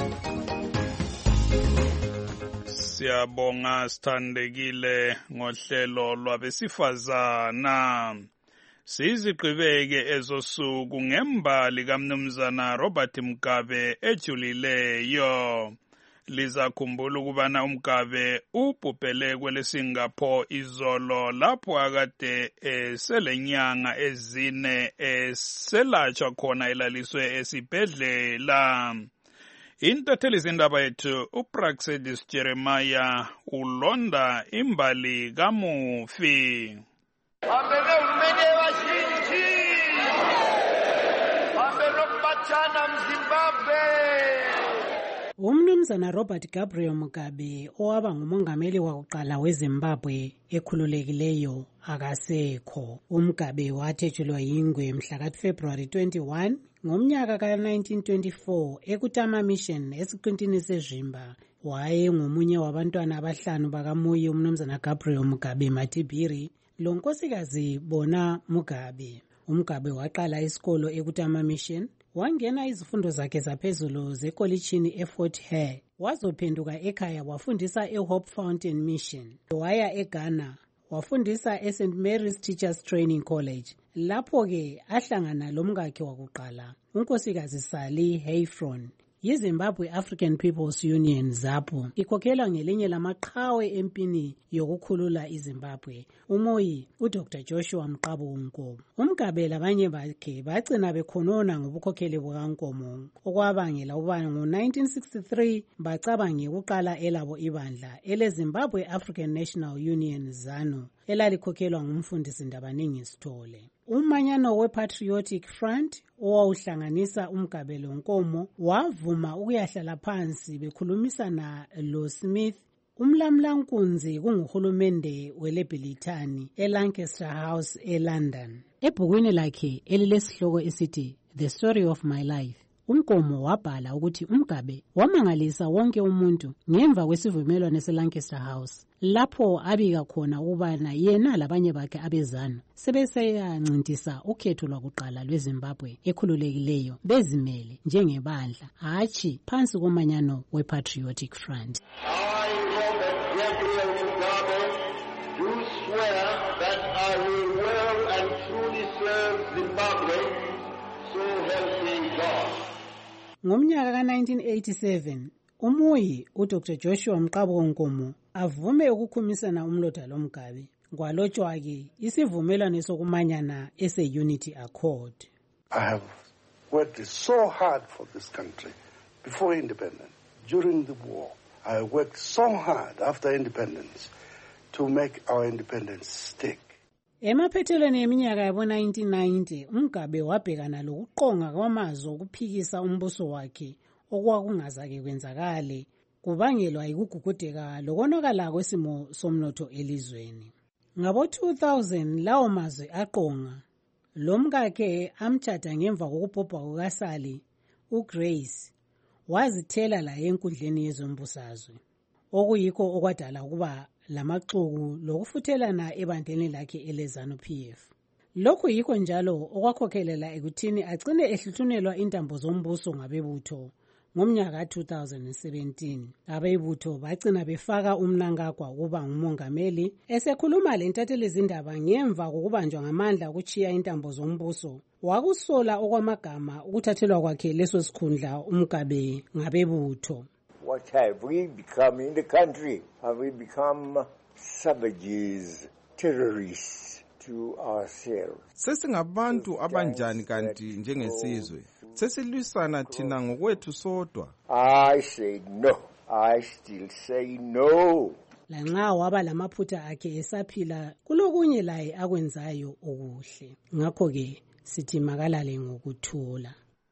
Siyabonga Sithandekile ngohlelo lwabesifazana. Sizigqibeke ezosuku ngembali kaMnumzana Robert Mugabe ejulileyo. Lizakhumbula ukubana uMugabe ubhubhele kwele Singapore izolo lapho akade selenyanga ezine selatshwa khona elaliswe esibhedlela. Intatheli zindaba yethu uPraxedis Jeremiah ulonda imbali kamufi. Hambele umene wazhinji, hambele ukubatshana mZimbabwe. Umnumzana Robert Gabriel Mugabe owaba ngumongameli wakuqala weZimbabwe ekhululekileyo akasekho. uMugabe wathetshulwa yingwe mhla kaFebruary 21 ngomnyaka ka1924 eKutama Mission esiqintini seZimba. Wayengomunye wabantwana abahlanu bakaMuyi umnumzana Gabriel Mugabe Matibiri lonkosikazi Bona Mugabe. uMugabe waqala isikolo eKutama Mission, wangena izifundo zakhe zaphezulu zekolitshini eFort Hare, wazophenduka ekhaya wafundisa eHope Fountain Mission. Waya eGhana wafundisa eSt Mary's Teachers Training College. Lapho-ke ahlangana lomkakhe wakuqala, unkosikazi Sally Hayfron. yiZimbabwe African People's Union ZAPU ikhokhelwa ngelinye lamaqhawe empini yokukhulula iZimbabwe. Umoyi uDr Joshua Mqabunko. uMugabe labanye bakhe bagcina bekhonona ngobukhokheli bukaNkomo, okwabangela ukuba ngo-1963 bacabange ukuqala elabo ibandla eleZimbabwe African National Union ZANU elalikhokhelwa ngumfundisi Ndabaningi Sithole. Umanyano we-Patriotic Front owawuhlanganisa uMugabe loNkomo wavuma ukuyahlala phansi bekhulumisana loSmith, umlamlankunzi kunguhulumende weLebhilithani eLancaster House eLondon. Ebhukwini lakhe elilesihloko esithi The Story of My Life, uNkomo wabhala ukuthi uMugabe wamangalisa wonke umuntu ngemva kwesivumelwano seLancaster House, lapho abika khona ukubana yena labanye bakhe abezana sebeseyancintisa ukhetho lwakuqala lweZimbabwe ekhululekileyo bezimele njengebandla, hatshi phansi komanyano we-Patriotic Front. I, Robert Gabriel Mugabe, do swear that I will well and truly serve Zimbabwe, so help me God. Ngomnyaka ka-1987 uMuyi uDr Joshua Mqabunko avume ukukhumisana umlotha loMugabe. Kwalotshwa-ke isivumelwano sokumanyana ese-Unity Accord. I have worked so hard for this country before independence. During the war, I worked so hard after independence to make our independence stick. Emaphethelweni eminyaka yabo-1990 uMugabe wabhekana lokuqonga kwamazwi okuphikisa umbuso wakhe okwakungazake kwenzakale, kubangelwa yikugugudeka lokonakala kwesimo somnotho elizweni. Ngabo-2000 lawo mazwi aqonga. Lo mkakhe amthatha ngemva kokubhubha kukaSally, uGrace wazithela la enkundleni yezombusazwe, okuyikho okwadala ukuba lamaxuku lokufuthelana ebandleni lakhe eleZANU-PF. Lokhu yikho njalo okwakhokhelela ekuthini agcine ehluthunelwa intambo zombuso ngabebutho. Ngomnyaka ka-2017 abebutho bagcina befaka uMnangagwa ukuba ngumongameli. Esekhuluma lentatheli zindaba ngemva kokubanjwa ngamandla ukuchiya intambo zombuso, wakusola okwamagama ukuthathelwa kwakhe leso sikhundla uMugabe ngabebutho. What have we become in the country? Have we become savages, terrorists to ourselves? Sesingabantu abanjani kanti njengesizwe? Sesilwisana thina ngokwethu sodwa. I say no. I still say no. Lanxa waba lamaphutha akhe esaphila, kulokunye laye akwenzayo okuhle. Ngakho-ke sithi makalale ngokuthula.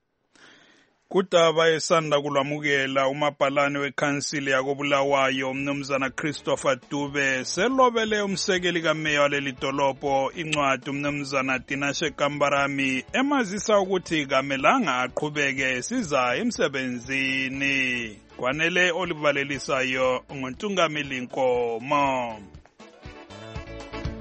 Kudaba esanda kulwamukela umabhalane wekhansili yakobulawayo umnumzana Christopher Dube selobele umsekeli kameya waleli dolobho incwadi umnumzana Tinashe Kambarami emazisa ukuthi kamelanga aqhubeke siza emsebenzini. Kwanele olivalelisayo ngontungameli Nkomo.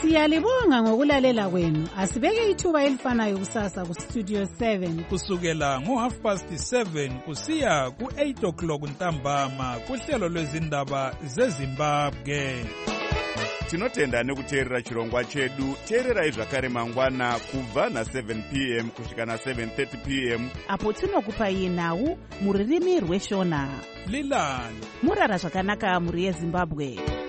Siyalibonga ngokulalela kwenu. Asibeke ithuba elifanayo kusasa kuStudio 7 kusukela ngo7:30 kusiya ku8 ntambama kuhlelo lwezindaba zeZimbabwe. Tinotenda nekuteerera chirongwa chedu. Teererai zvakare mangwana kubva na7 p.m. kusvika na7:30 p.m. apo tinokupai nhau mururimi rweshona. Lilani murara zvakanaka muri yeZimbabwe.